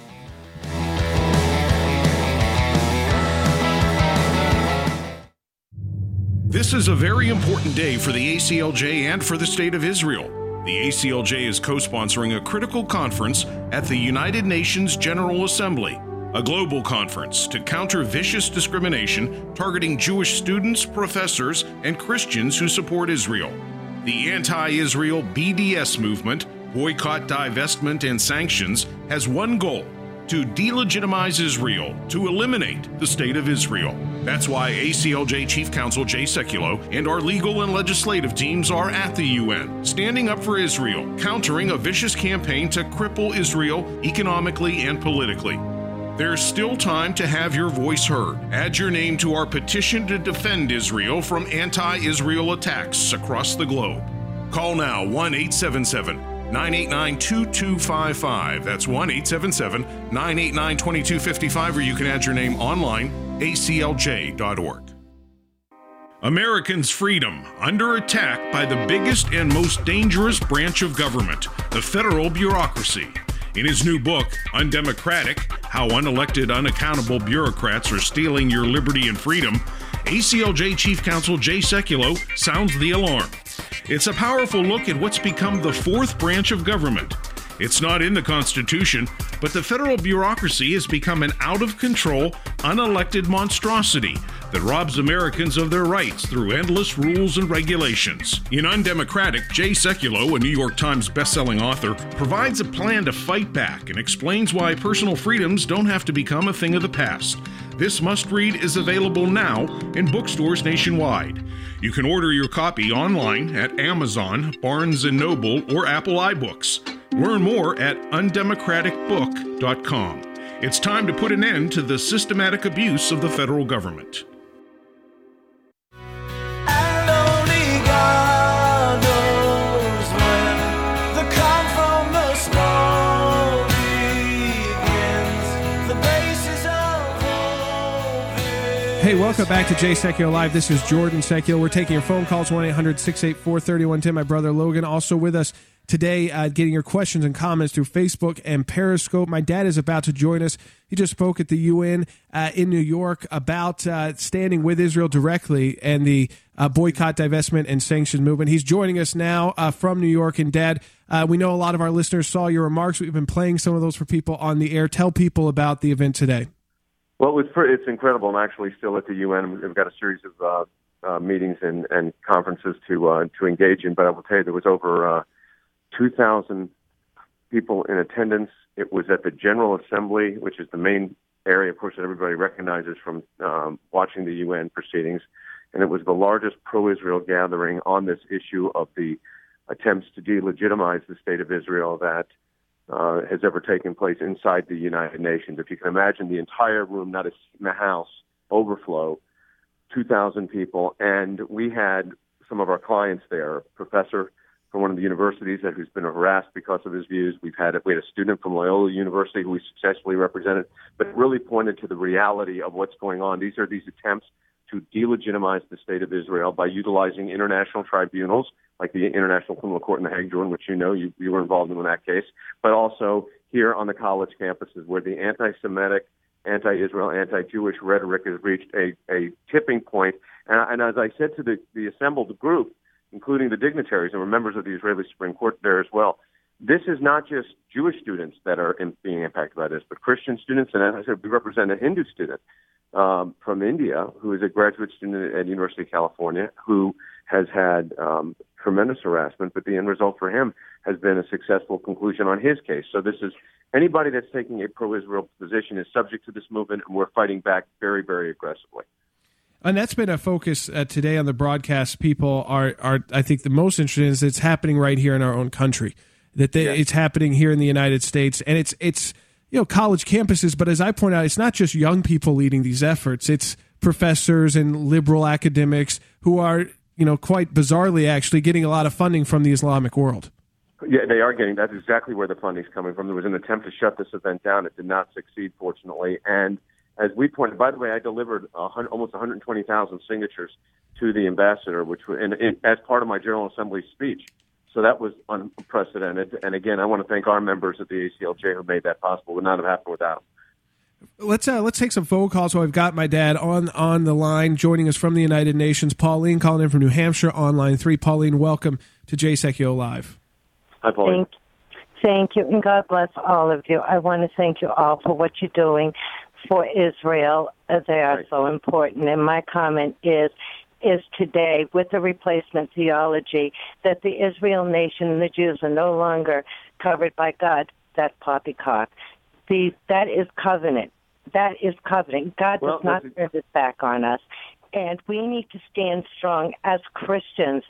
[SPEAKER 6] This is a very important day for the ACLJ and for the State of Israel. The ACLJ is co-sponsoring a critical conference at the United Nations General Assembly. a global conference to counter vicious discrimination targeting Jewish students, professors, and Christians who support Israel. The anti-Israel BDS movement, Boycott, Divestment, and Sanctions, has one goal: to delegitimize Israel, to eliminate the state of Israel. That's why ACLJ Chief Counsel Jay Sekulow and our legal and legislative teams are at the UN, standing up for Israel, countering a vicious campaign to cripple Israel economically and politically. There's still time to have your voice heard. Add your name to our petition to defend Israel from anti-Israel attacks across the globe. Call now 1-877-989-2255. That's 1-877-989-2255, or you can add your name online, aclj.org. Americans' freedom under attack by the biggest and most dangerous branch of government, the federal bureaucracy. In his new book, Undemocratic: How Unelected, Unaccountable Bureaucrats Are Stealing Your Liberty and Freedom, ACLJ Chief Counsel Jay Sekulow sounds the alarm. It's a powerful look at what's become the fourth branch of government. It's not in the Constitution, but the federal bureaucracy has become an out-of-control, unelected monstrosity that robs Americans of their rights through endless rules and regulations. In Undemocratic, Jay Sekulow, a New York Times bestselling author, provides a plan to fight back and explains why personal freedoms don't have to become a thing of the past. This must-read is available now in bookstores nationwide. You can order your copy online at Amazon, Barnes & Noble, or Apple iBooks. Learn more at undemocraticbook.com. It's time to put an end to the systematic abuse of the federal government.
[SPEAKER 1] Hey, welcome back to Jay Sekulow Live. This is Jordan Sekulow. We're taking your phone calls, 1-800-684-3110. My brother Logan also with us today, getting your questions and comments through Facebook and Periscope. My dad is about to join us. He just spoke at the UN in New York about standing with Israel directly and the boycott, divestment, and sanctions movement. He's joining us now from New York. And Dad, we know a lot of our listeners saw your remarks. We've been playing some of those for people on the air. Tell people about the event today.
[SPEAKER 11] Well, it's incredible. I'm actually still at the UN. We've got a series of meetings and conferences to engage in. But I will tell you, there was over 2,000 people in attendance. It was at the General Assembly, which is the main area, of course, that everybody recognizes from watching the UN proceedings. And it was the largest pro-Israel gathering on this issue of the attempts to delegitimize the state of Israel that has ever taken place inside the United Nations. If you can imagine the entire room, not a seat in the house, overflow, 2,000 people. And we had some of our clients there, a professor from one of the universities who's been harassed because of his views. We had a student from Loyola University who we successfully represented, but it really pointed to the reality of what's going on. These are these attempts to delegitimize the state of Israel by utilizing international tribunals like the International Criminal Court in The Hague, Jordan, which you were involved in that case, but also here on the college campuses where the anti-Semitic, anti-Israel, anti-Jewish rhetoric has reached a tipping point. And as I said to the assembled group, including the dignitaries and members of the Israeli Supreme Court there as well, this is not just Jewish students that are being impacted by this, but Christian students. And as I said, we represent a Hindu student from India who is a graduate student at University of California who has had tremendous harassment, but the end result for him has been a successful conclusion on his case. So this is anybody that's taking a pro-Israel position is subject to this movement, and we're fighting back very, very aggressively.
[SPEAKER 1] And that's been a focus today on the broadcast. People are I think, the most interested in is it's happening right here in our own country. It's happening here in the United States, and it's college campuses. But as I point out, it's not just young people leading these efforts. It's professors and liberal academics who are, quite bizarrely actually getting a lot of funding from the Islamic world.
[SPEAKER 11] Yeah, they are getting. That's exactly where the funding's coming from. There was an attempt to shut this event down. It did not succeed, fortunately. And as we pointed, by the way, I delivered almost 120,000 signatures to the ambassador, which as part of my General Assembly speech. So that was unprecedented. And again, I want to thank our members of the ACLJ who made that possible. It would not have happened without them.
[SPEAKER 1] Let's take some phone calls. So I've got my dad on the line, joining us from the United Nations. Pauline calling in from New Hampshire on line 3. Pauline, welcome to Jay Sekulow Live.
[SPEAKER 11] Hi, Pauline.
[SPEAKER 12] Thank you, and God bless all of you. I want to thank you all for what you're doing. for Israel. They are so important. And my comment is today, with the replacement theology, that the Israel nation and the Jews are no longer covered by God. That's poppycock. That is covenant. That is covenant. God does not turn his back on us. And we need to stand strong as Christians.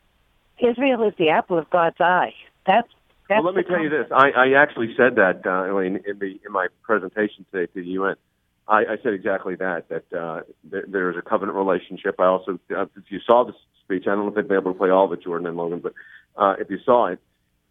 [SPEAKER 12] Israel is the apple of God's eye. That's
[SPEAKER 11] well, let me tell you this. I actually said that in my presentation today to the UN. I said exactly that there is a covenant relationship. I also, if you saw the speech, I don't know if they'd be able to play all of it, Jordan and Logan, but if you saw it,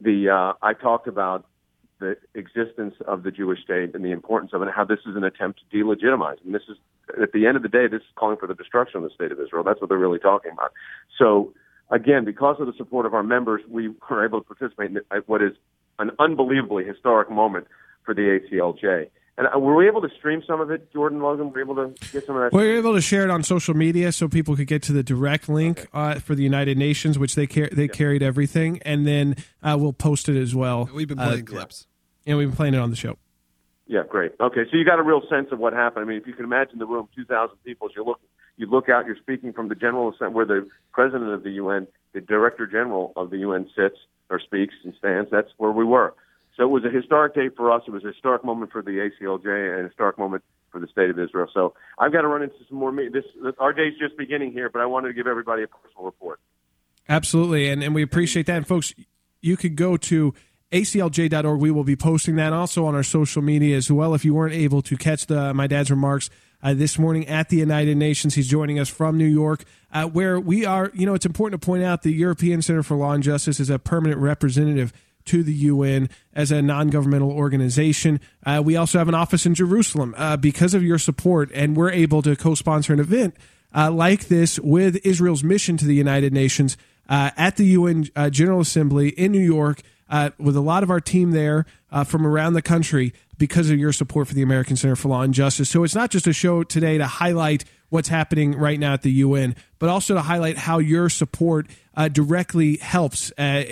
[SPEAKER 11] I talked about the existence of the Jewish state and the importance of it, and how this is an attempt to delegitimize. And this is, at the end of the day, this is calling for the destruction of the state of Israel. That's what they're really talking about. So, again, because of the support of our members, we were able to participate in what is an unbelievably historic moment for the ACLJ. And were we able to stream some of it, Jordan, Logan? Were we able to get some of that?
[SPEAKER 1] We were able to share it on social media so people could get to the direct link for the United Nations, which they carried everything, and then we'll post it as well.
[SPEAKER 5] We've been playing clips.
[SPEAKER 1] And we've been playing it on the show.
[SPEAKER 11] Yeah, great. Okay, so you got a real sense of what happened. I mean, if you can imagine the room, 2,000 people, as you look out, you're speaking from the General Assembly, where the President of the UN, the Director General of the UN sits or speaks and stands. That's where we were. So it was a historic day for us. It was a historic moment for the ACLJ and a historic moment for the State of Israel. So I've got to run into some more meetings. Our day's just beginning here, but I wanted to give everybody a personal report.
[SPEAKER 1] Absolutely, and we appreciate that. And folks, you could go to aclj.org. We will be posting that also on our social media as well. If you weren't able to catch my dad's remarks this morning at the United Nations, he's joining us from New York, where we are. You know, it's important to point out the European Center for Law and Justice is a permanent representative to the UN as a non-governmental organization. We also have an office in Jerusalem because of your support, and we're able to co-sponsor an event like this with Israel's mission to the United Nations at the UN General Assembly in New York, with a lot of our team there from around the country because of your support for the American Center for Law and Justice. So it's not just a show today to highlight what's happening right now at the UN, but also to highlight how your support directly helps.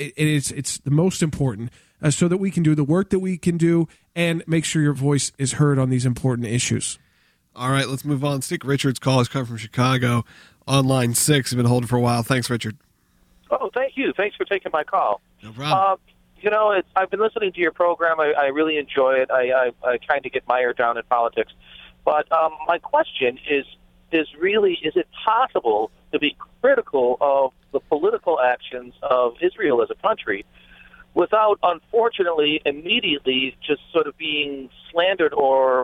[SPEAKER 1] It's the most important so that we can do the work that we can do and make sure your voice is heard on these important issues.
[SPEAKER 5] All right, let's move on. Stick Richard's call has come from Chicago on line 6. He's been holding for a while. Thanks, Richard.
[SPEAKER 13] Oh, thank you. Thanks for taking my call.
[SPEAKER 5] No problem.
[SPEAKER 13] I've been listening to your program. I really enjoy it. I kind of get mired down in politics. But my question is really, is it possible to be critical of the political actions of Israel as a country without, unfortunately, immediately just sort of being slandered or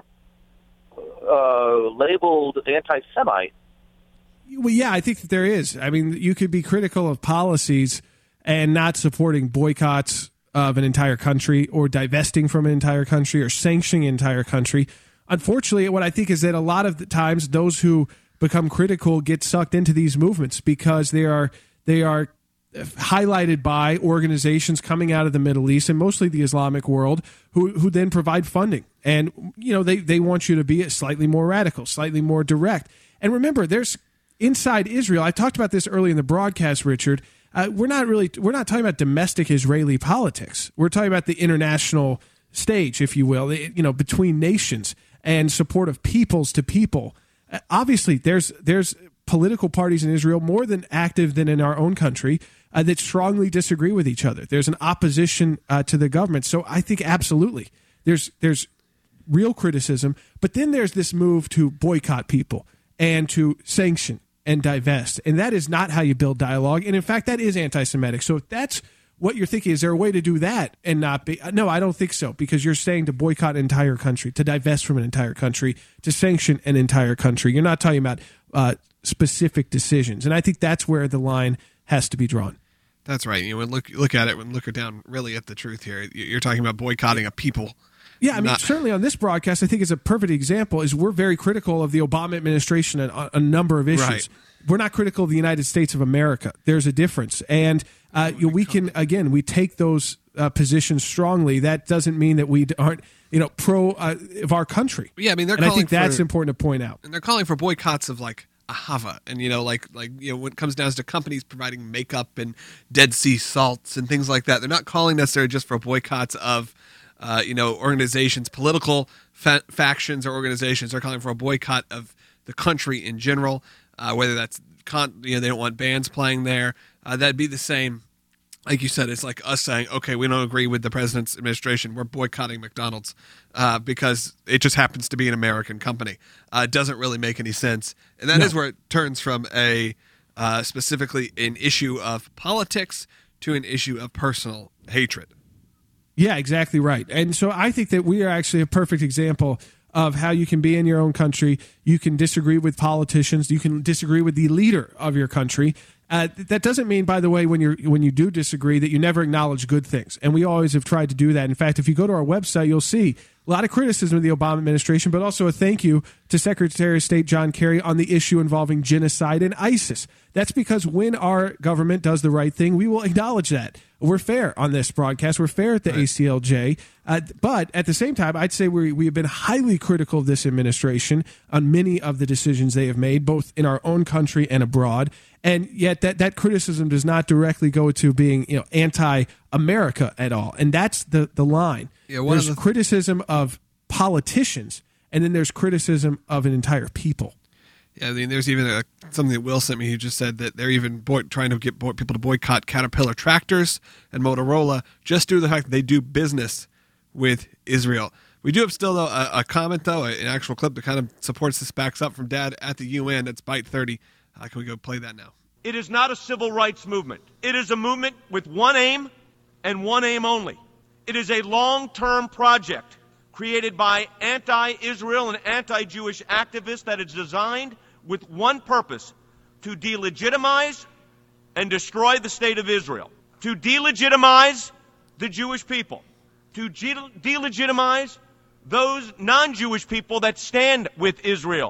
[SPEAKER 13] labeled anti-Semite?
[SPEAKER 1] Well, yeah, I think that there is. I mean, you could be critical of policies and not supporting boycotts of an entire country or divesting from an entire country or sanctioning an entire country. Unfortunately, what I think is that a lot of the times those who become critical get sucked into these movements because they are highlighted by organizations coming out of the Middle East and mostly the Islamic world who then provide funding. And, you know, they want you to be slightly more radical, slightly more direct. And remember, there's inside Israel, I talked about this early in the broadcast, Richard, we're not talking about domestic Israeli politics. We're talking about the international stage, if you will, between nations and support of peoples to people. Obviously, there's political parties in Israel more than active than in our own country that strongly disagree with each other. There's an opposition to the government. So I think absolutely there's real criticism, but then there's this move to boycott people and to sanction and divest. And that is not how you build dialogue. And in fact, that is anti-Semitic. So if that's what you're thinking, is there a way to do that and not be? No, I don't think so, because you're saying to boycott an entire country, to divest from an entire country, to sanction an entire country. You're not talking about specific decisions. And I think that's where the line has to be drawn.
[SPEAKER 5] That's right. You know, look at it and look down really at the truth here. You're talking about boycotting a people.
[SPEAKER 1] Yeah, I mean, certainly on this broadcast, I think is a perfect example is we're very critical of the Obama administration on a number of issues. Right. We're not critical of the United States of America. There's a difference. And we take those positions strongly. That doesn't mean that we aren't, pro of our country.
[SPEAKER 5] Yeah, I mean,
[SPEAKER 1] I think that's important to point out.
[SPEAKER 5] And they're calling for boycotts of like Ahava, and when it comes down to companies providing makeup and Dead Sea salts and things like that, they're not calling necessarily just for boycotts of organizations, political factions or organizations are calling for a boycott of the country in general, whether that's they don't want bands playing there. That'd be the same. Like you said, it's like us saying, okay, we don't agree with the president's administration. We're boycotting McDonald's because it just happens to be an American company. It doesn't really make any sense. And that is where it turns from specifically an issue of politics to an issue of personal hatred.
[SPEAKER 1] Yeah, exactly right. And so I think that we are actually a perfect example of how you can be in your own country. You can disagree with politicians. You can disagree with the leader of your country. That doesn't mean, by the way, when you do disagree, that you never acknowledge good things. And we always have tried to do that. In fact, if you go to our website, you'll see a lot of criticism of the Obama administration, but also a thank you to Secretary of State John Kerry on the issue involving genocide and ISIS. That's because when our government does the right thing, we will acknowledge that. We're fair on this broadcast. We're fair at the ACLJ. But at the same time, I'd say we have been highly critical of this administration on many of the decisions they have made, both in our own country and abroad. And yet that criticism does not directly go to being anti-America at all. And that's the line. Yeah, there's criticism of politicians, and then there's criticism of an entire people.
[SPEAKER 5] Yeah, I mean, there's even something that Will sent me. He just said that they're even trying to get people to boycott Caterpillar tractors and Motorola just due to the fact that they do business with Israel. We do have still, though, a comment, though, an actual clip that kind of supports this, backs up from Dad at the UN. That's Byte 30. Can we go play that now?
[SPEAKER 4] It is not a civil rights movement. It is a movement with one aim and one aim only. It is a long-term project created by anti-Israel and anti-Jewish activists that is designed with one purpose: to delegitimize and destroy the state of Israel, to delegitimize the Jewish people, to delegitimize those non-Jewish people that stand with Israel.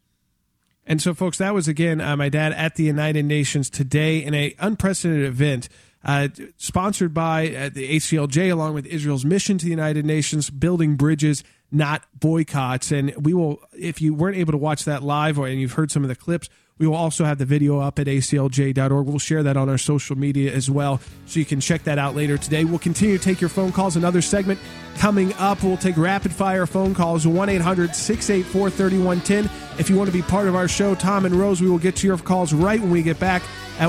[SPEAKER 1] And so, folks, that was, again, my dad at the United Nations today in an unprecedented event sponsored by the ACLJ, along with Israel's mission to the United Nations, building bridges, not boycotts. And we will, if you weren't able to watch that live and you've heard some of the clips, we will also have the video up at aclj.org. We'll share that on our social media as well, so you can check that out later today. We'll continue to take your phone calls. Another segment coming up. We'll take rapid-fire phone calls, 1-800-684-3110. If you want to be part of our show, Tom and Rose, we will get to your calls right when we get back at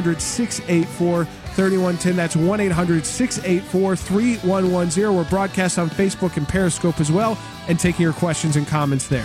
[SPEAKER 1] 1-800-684-3110. That's 1-800-684-3110. We're broadcast on Facebook and Periscope as well, and taking your questions and comments there.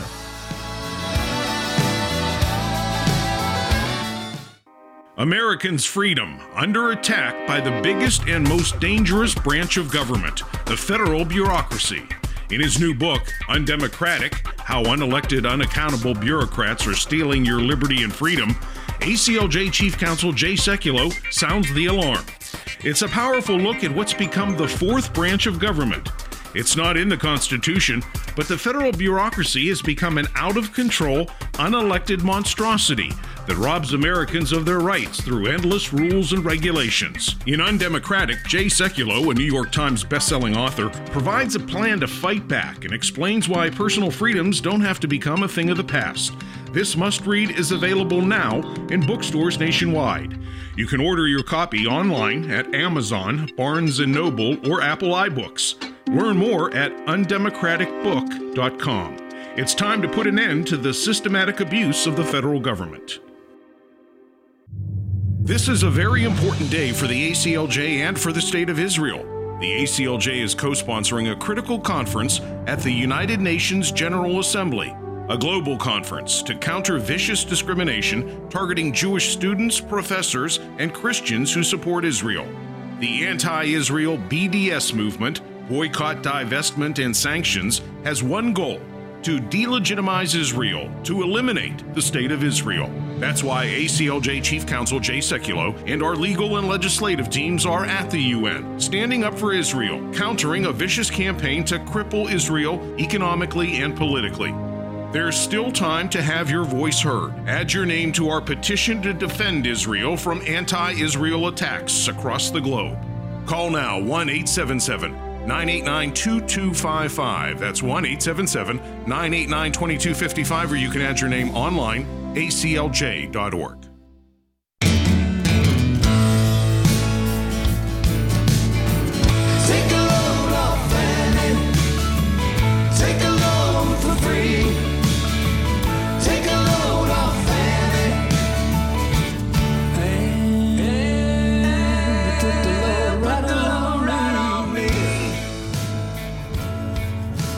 [SPEAKER 6] Americans' freedom under attack by the biggest and most dangerous branch of government, the federal bureaucracy. In his new book, Undemocratic: How Unelected, Unaccountable Bureaucrats Are Stealing Your Liberty and Freedom, ACLJ Chief Counsel Jay Sekulow sounds the alarm. It's a powerful look at what's become the fourth branch of government. It's not in the Constitution, but the federal bureaucracy has become an out-of-control, unelected monstrosity that robs Americans of their rights through endless rules and regulations. In Undemocratic, Jay Sekulow, a New York Times bestselling author, provides a plan to fight back and explains why personal freedoms don't have to become a thing of the past. This must-read is available now in bookstores nationwide. You can order your copy online at Amazon, Barnes & Noble, or Apple iBooks. Learn more at undemocraticbook.com. It's time to put an end to the systematic abuse of the federal government. This is a very important day for the ACLJ and for the State of Israel. The ACLJ is co-sponsoring a critical conference at the United Nations General Assembly, a global conference to counter vicious discrimination targeting Jewish students, professors, and Christians who support Israel. The anti-Israel BDS movement, Boycott, Divestment, and Sanctions, has one goal: to delegitimize Israel, to eliminate the State of Israel. That's why ACLJ Chief Counsel Jay Sekulow and our legal and legislative teams are at the UN, standing up for Israel, countering a vicious campaign to cripple Israel economically and politically. There's still time to have your voice heard. Add your name to our petition to defend Israel from anti-Israel attacks across the globe. Call now 1-877-989-2255. That's 1-877-989-2255, or you can add your name online, aclj.org.
[SPEAKER 14] Take a load off and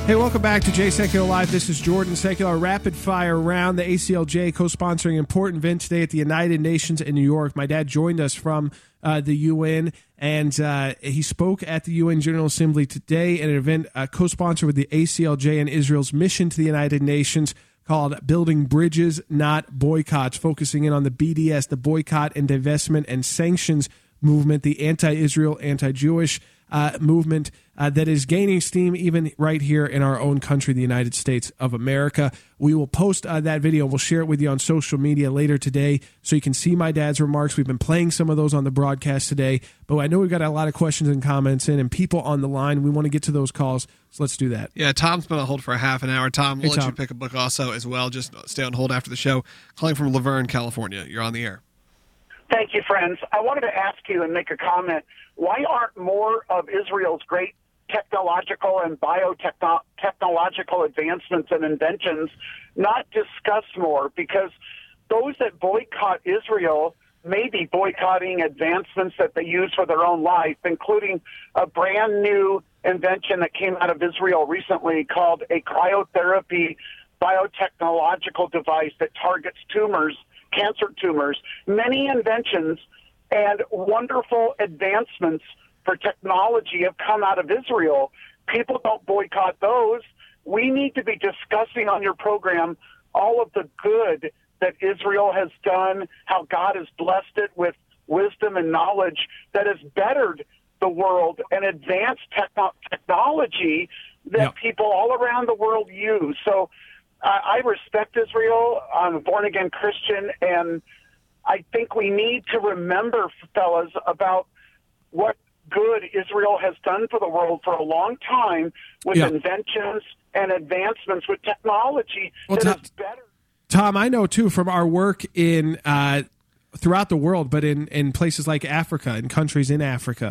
[SPEAKER 1] Hey, welcome back to Jay Sekulow Live. This is Jordan Sekulow. Rapid fire round. The ACLJ co-sponsoring an important event today at the United Nations in New York. My dad joined us from the UN, and he spoke at the UN General Assembly today at an event co-sponsored with the ACLJ and Israel's mission to the United Nations called Building Bridges, Not Boycotts, focusing in on the BDS, the Boycott and Divestment and Sanctions movement, the anti-Israel, anti-Jewish movement that is gaining steam even right here in our own country, the United States of America. We will post that video. We'll share it with you on social media later today so you can see my dad's remarks. We've been playing some of those on the broadcast today, but I know we've got a lot of questions and comments in and people on the line. We want to get to those calls, so let's do that.
[SPEAKER 5] Yeah, Tom's been on hold for a half an hour. Tom, we'll
[SPEAKER 1] Hey,
[SPEAKER 5] let
[SPEAKER 1] Tom.
[SPEAKER 5] you pick a book also as well. Just stay on hold after the show. Calling from Laverne, California. You're on the air.
[SPEAKER 14] Thank you, friends. I wanted to ask you and make a comment. Why aren't more of Israel's great technological and biotechnological advancements and inventions not discussed more? Because those that boycott Israel may be boycotting advancements that they use for their own life, including a brand new invention that came out of Israel recently called a cryotherapy biotechnological device that targets tumors, cancer tumors. Many inventions and wonderful advancements for technology have come out of Israel. People don't boycott those. We need to be discussing on your program all of the good that Israel has done, how God has blessed it with wisdom and knowledge that has bettered the world and advanced technology that people all around the world use. So I respect Israel. I'm a born-again Christian, and I think we need to remember, fellas, about what good Israel has done for the world for a long time with inventions and advancements with technology that is better.
[SPEAKER 1] Tom, I know, too, from our work in throughout the world, but in places like Africa, in countries in Africa,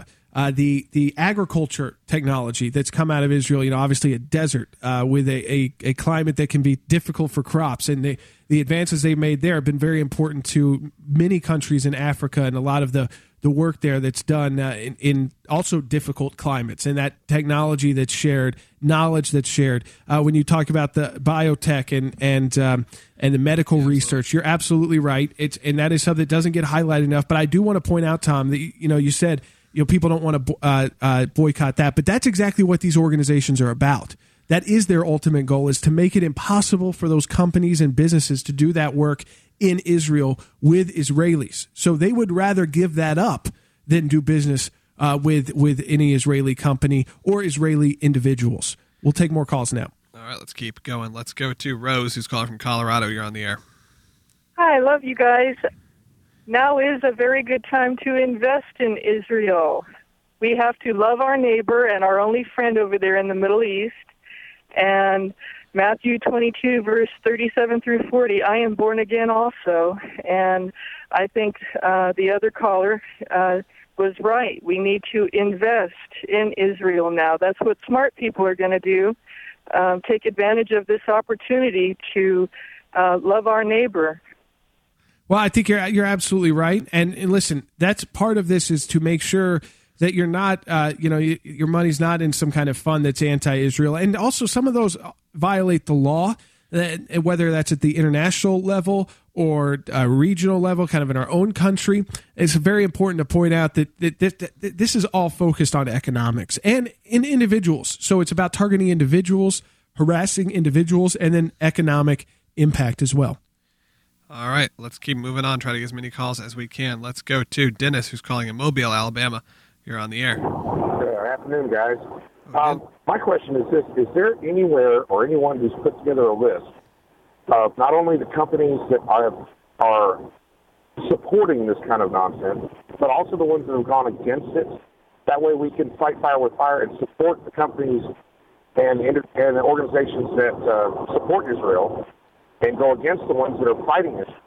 [SPEAKER 1] the agriculture technology that's come out of Israel, obviously a desert with a climate that can be difficult for crops. And the advances they've made there have been very important to many countries in Africa, and a lot of the work there that's done in also difficult climates, and that technology that's shared, knowledge that's shared. When you talk about the biotech and the medical research, you're absolutely right. And that is something that doesn't get highlighted enough. But I do want to point out, Tom, that you said people don't want to boycott that, but that's exactly what these organizations are about. That is their ultimate goal, is to make it impossible for those companies and businesses to do that work in Israel with Israelis. So they would rather give that up than do business with any Israeli company or Israeli individuals. We'll take more calls now.
[SPEAKER 5] All right, let's keep going. Let's go to Rose, who's calling from Colorado. You're on the air.
[SPEAKER 15] Hi, I love you guys. Now is a very good time to invest in Israel. We have to love our neighbor and our only friend over there in the Middle East. And Matthew 22, verse 37 through 40, I am born again also. And I think the other caller was right. We need to invest in Israel now. That's what smart people are going to do, take advantage of this opportunity to love our neighbor.
[SPEAKER 1] Well, I think you're absolutely right. And listen, that's part of this, is to make sure that you're not, your money's not in some kind of fund that's anti-Israel. And also some of those violate the law, whether that's at the international level or regional level, kind of in our own country. It's very important to point out that this is all focused on economics and in individuals. So it's about targeting individuals, harassing individuals, and then economic impact as well.
[SPEAKER 5] All right, let's keep moving on. Try to get as many calls as we can. Let's go to Dennis, who's calling in Mobile, Alabama. You're on the air.
[SPEAKER 16] Good afternoon, guys. My question is this: is there anywhere or anyone who's put together a list of not only the companies that are supporting this kind of nonsense, but also the ones that have gone against it? That way we can fight fire with fire and support the companies and the organizations that support Israel, and go against the ones that are fighting it.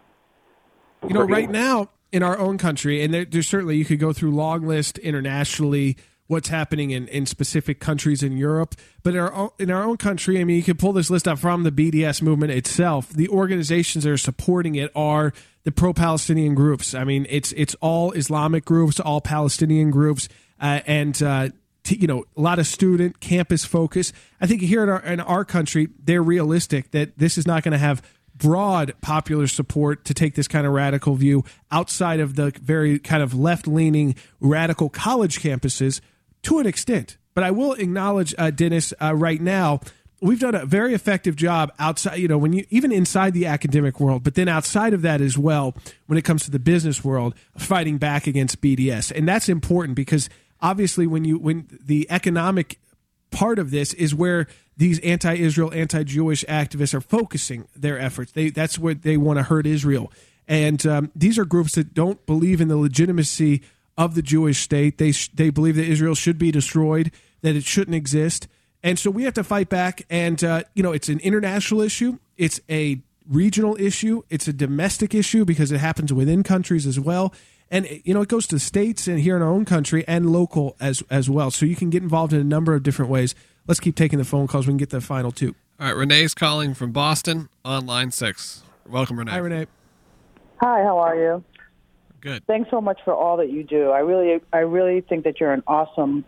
[SPEAKER 1] Right now in our own country, and there's certainly, you could go through long list internationally, what's happening in specific countries in Europe. But in our own country, I mean, you can pull this list up from the BDS movement itself. The organizations that are supporting it are the pro-Palestinian groups. I mean, it's all Islamic groups, all Palestinian groups, and a lot of student campus focus. I think here in our country, they're realistic that this is not going to have broad popular support to take this kind of radical view outside of the very kind of left-leaning radical college campuses to an extent. But I will acknowledge, Dennis, right now, we've done a very effective job outside, even inside the academic world, but then outside of that as well, when it comes to the business world, fighting back against BDS. And that's important because obviously when the economic part of this is where these anti-Israel, anti-Jewish activists are focusing their efforts. That's where they want to hurt Israel. And these are groups that don't believe in the legitimacy of the Jewish state. They believe that Israel should be destroyed, that it shouldn't exist. And so we have to fight back. And, it's an international issue. It's a regional issue. It's a domestic issue because it happens within countries as well. And, it goes to states and here in our own country and local as well. So you can get involved in a number of different ways. Let's keep taking the phone calls. We can get the final two.
[SPEAKER 5] All right, Renee's calling from Boston on line 6. Welcome, Renee.
[SPEAKER 1] Hi, Renee.
[SPEAKER 17] Hi, how are you?
[SPEAKER 5] Good.
[SPEAKER 17] Thanks so much for all that you do. I really think that you're an awesome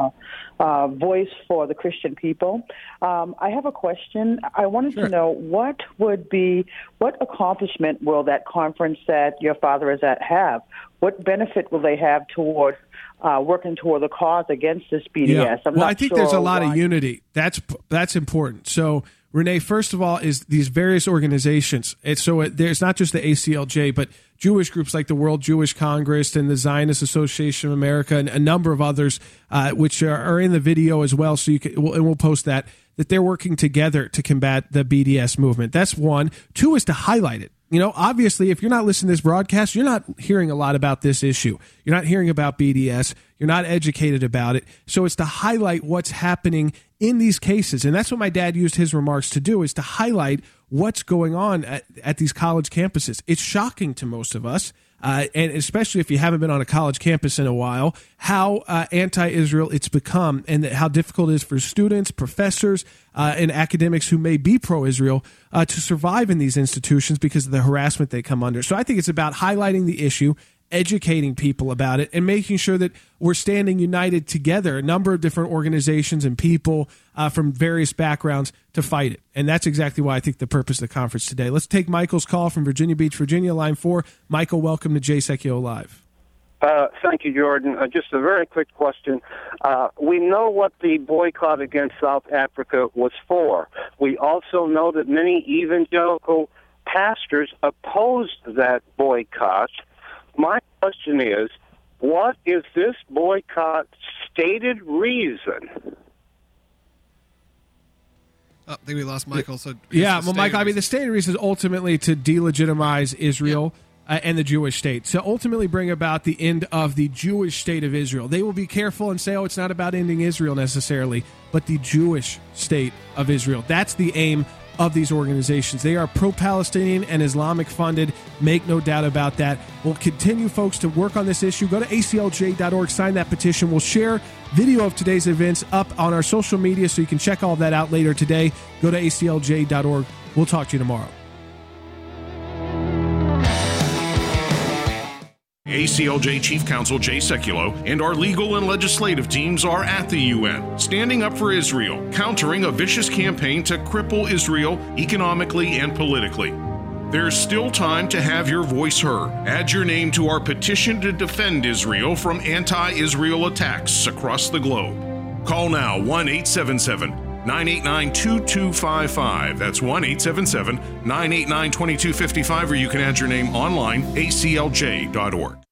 [SPEAKER 17] voice for the Christian people. I have a question. I wanted to know what accomplishment will that conference that your father is at have? What benefit will they have toward working toward the cause against this BDS?
[SPEAKER 1] Yeah. I think there's a lot of unity. That's important. So, Renee, first of all, is these various organizations. There's not just the ACLJ, but Jewish groups like the World Jewish Congress and the Zionist Association of America and a number of others, which are in the video as well. So we'll post that they're working together to combat the BDS movement. That's one. Two is to highlight it. Obviously, if you're not listening to this broadcast, you're not hearing a lot about this issue. You're not hearing about BDS. You're not educated about it. So it's to highlight what's happening in these cases. And that's what my dad used his remarks to do, is to highlight what's going on at these college campuses. It's shocking to most of us, and especially if you haven't been on a college campus in a while, how anti-Israel it's become and how difficult it is for students, professors, and academics who may be pro-Israel to survive in these institutions because of the harassment they come under. So I think it's about highlighting the issue, educating people about it, and making sure that we're standing united together, a number of different organizations and people from various backgrounds to fight it. And that's exactly why I think the purpose of the conference today. Let's take Michael's call from Virginia Beach, Virginia, line 4. Michael, welcome to Jay Sekulow Live.
[SPEAKER 18] Thank you, Jordan. Just a very quick question. We know what the boycott against South Africa was for. We also know that many evangelical pastors opposed that boycott. My question is, what is this boycott's stated reason?
[SPEAKER 5] I think we lost Michael. So
[SPEAKER 1] Michael, the stated reason is ultimately to delegitimize Israel and the Jewish state, to ultimately bring about the end of the Jewish state of Israel. They will be careful and say, it's not about ending Israel necessarily, but the Jewish state of Israel. That's the aim of these organizations. They are pro-Palestinian and Islamic funded. Make no doubt about that. We'll continue, folks, to work on this issue. Go to aclj.org, sign that petition. We'll share video of today's events up on our social media so you can check all of that out later today. Go to aclj.org. We'll talk to you tomorrow.
[SPEAKER 6] ACLJ Chief Counsel Jay Sekulow and our legal and legislative teams are at the UN, standing up for Israel, countering a vicious campaign to cripple Israel economically and politically. There's still time to have your voice heard. Add your name to our petition to defend Israel from anti-Israel attacks across the globe. Call now 1-877-989-2255. That's 1-877-989-2255, or you can add your name online, aclj.org.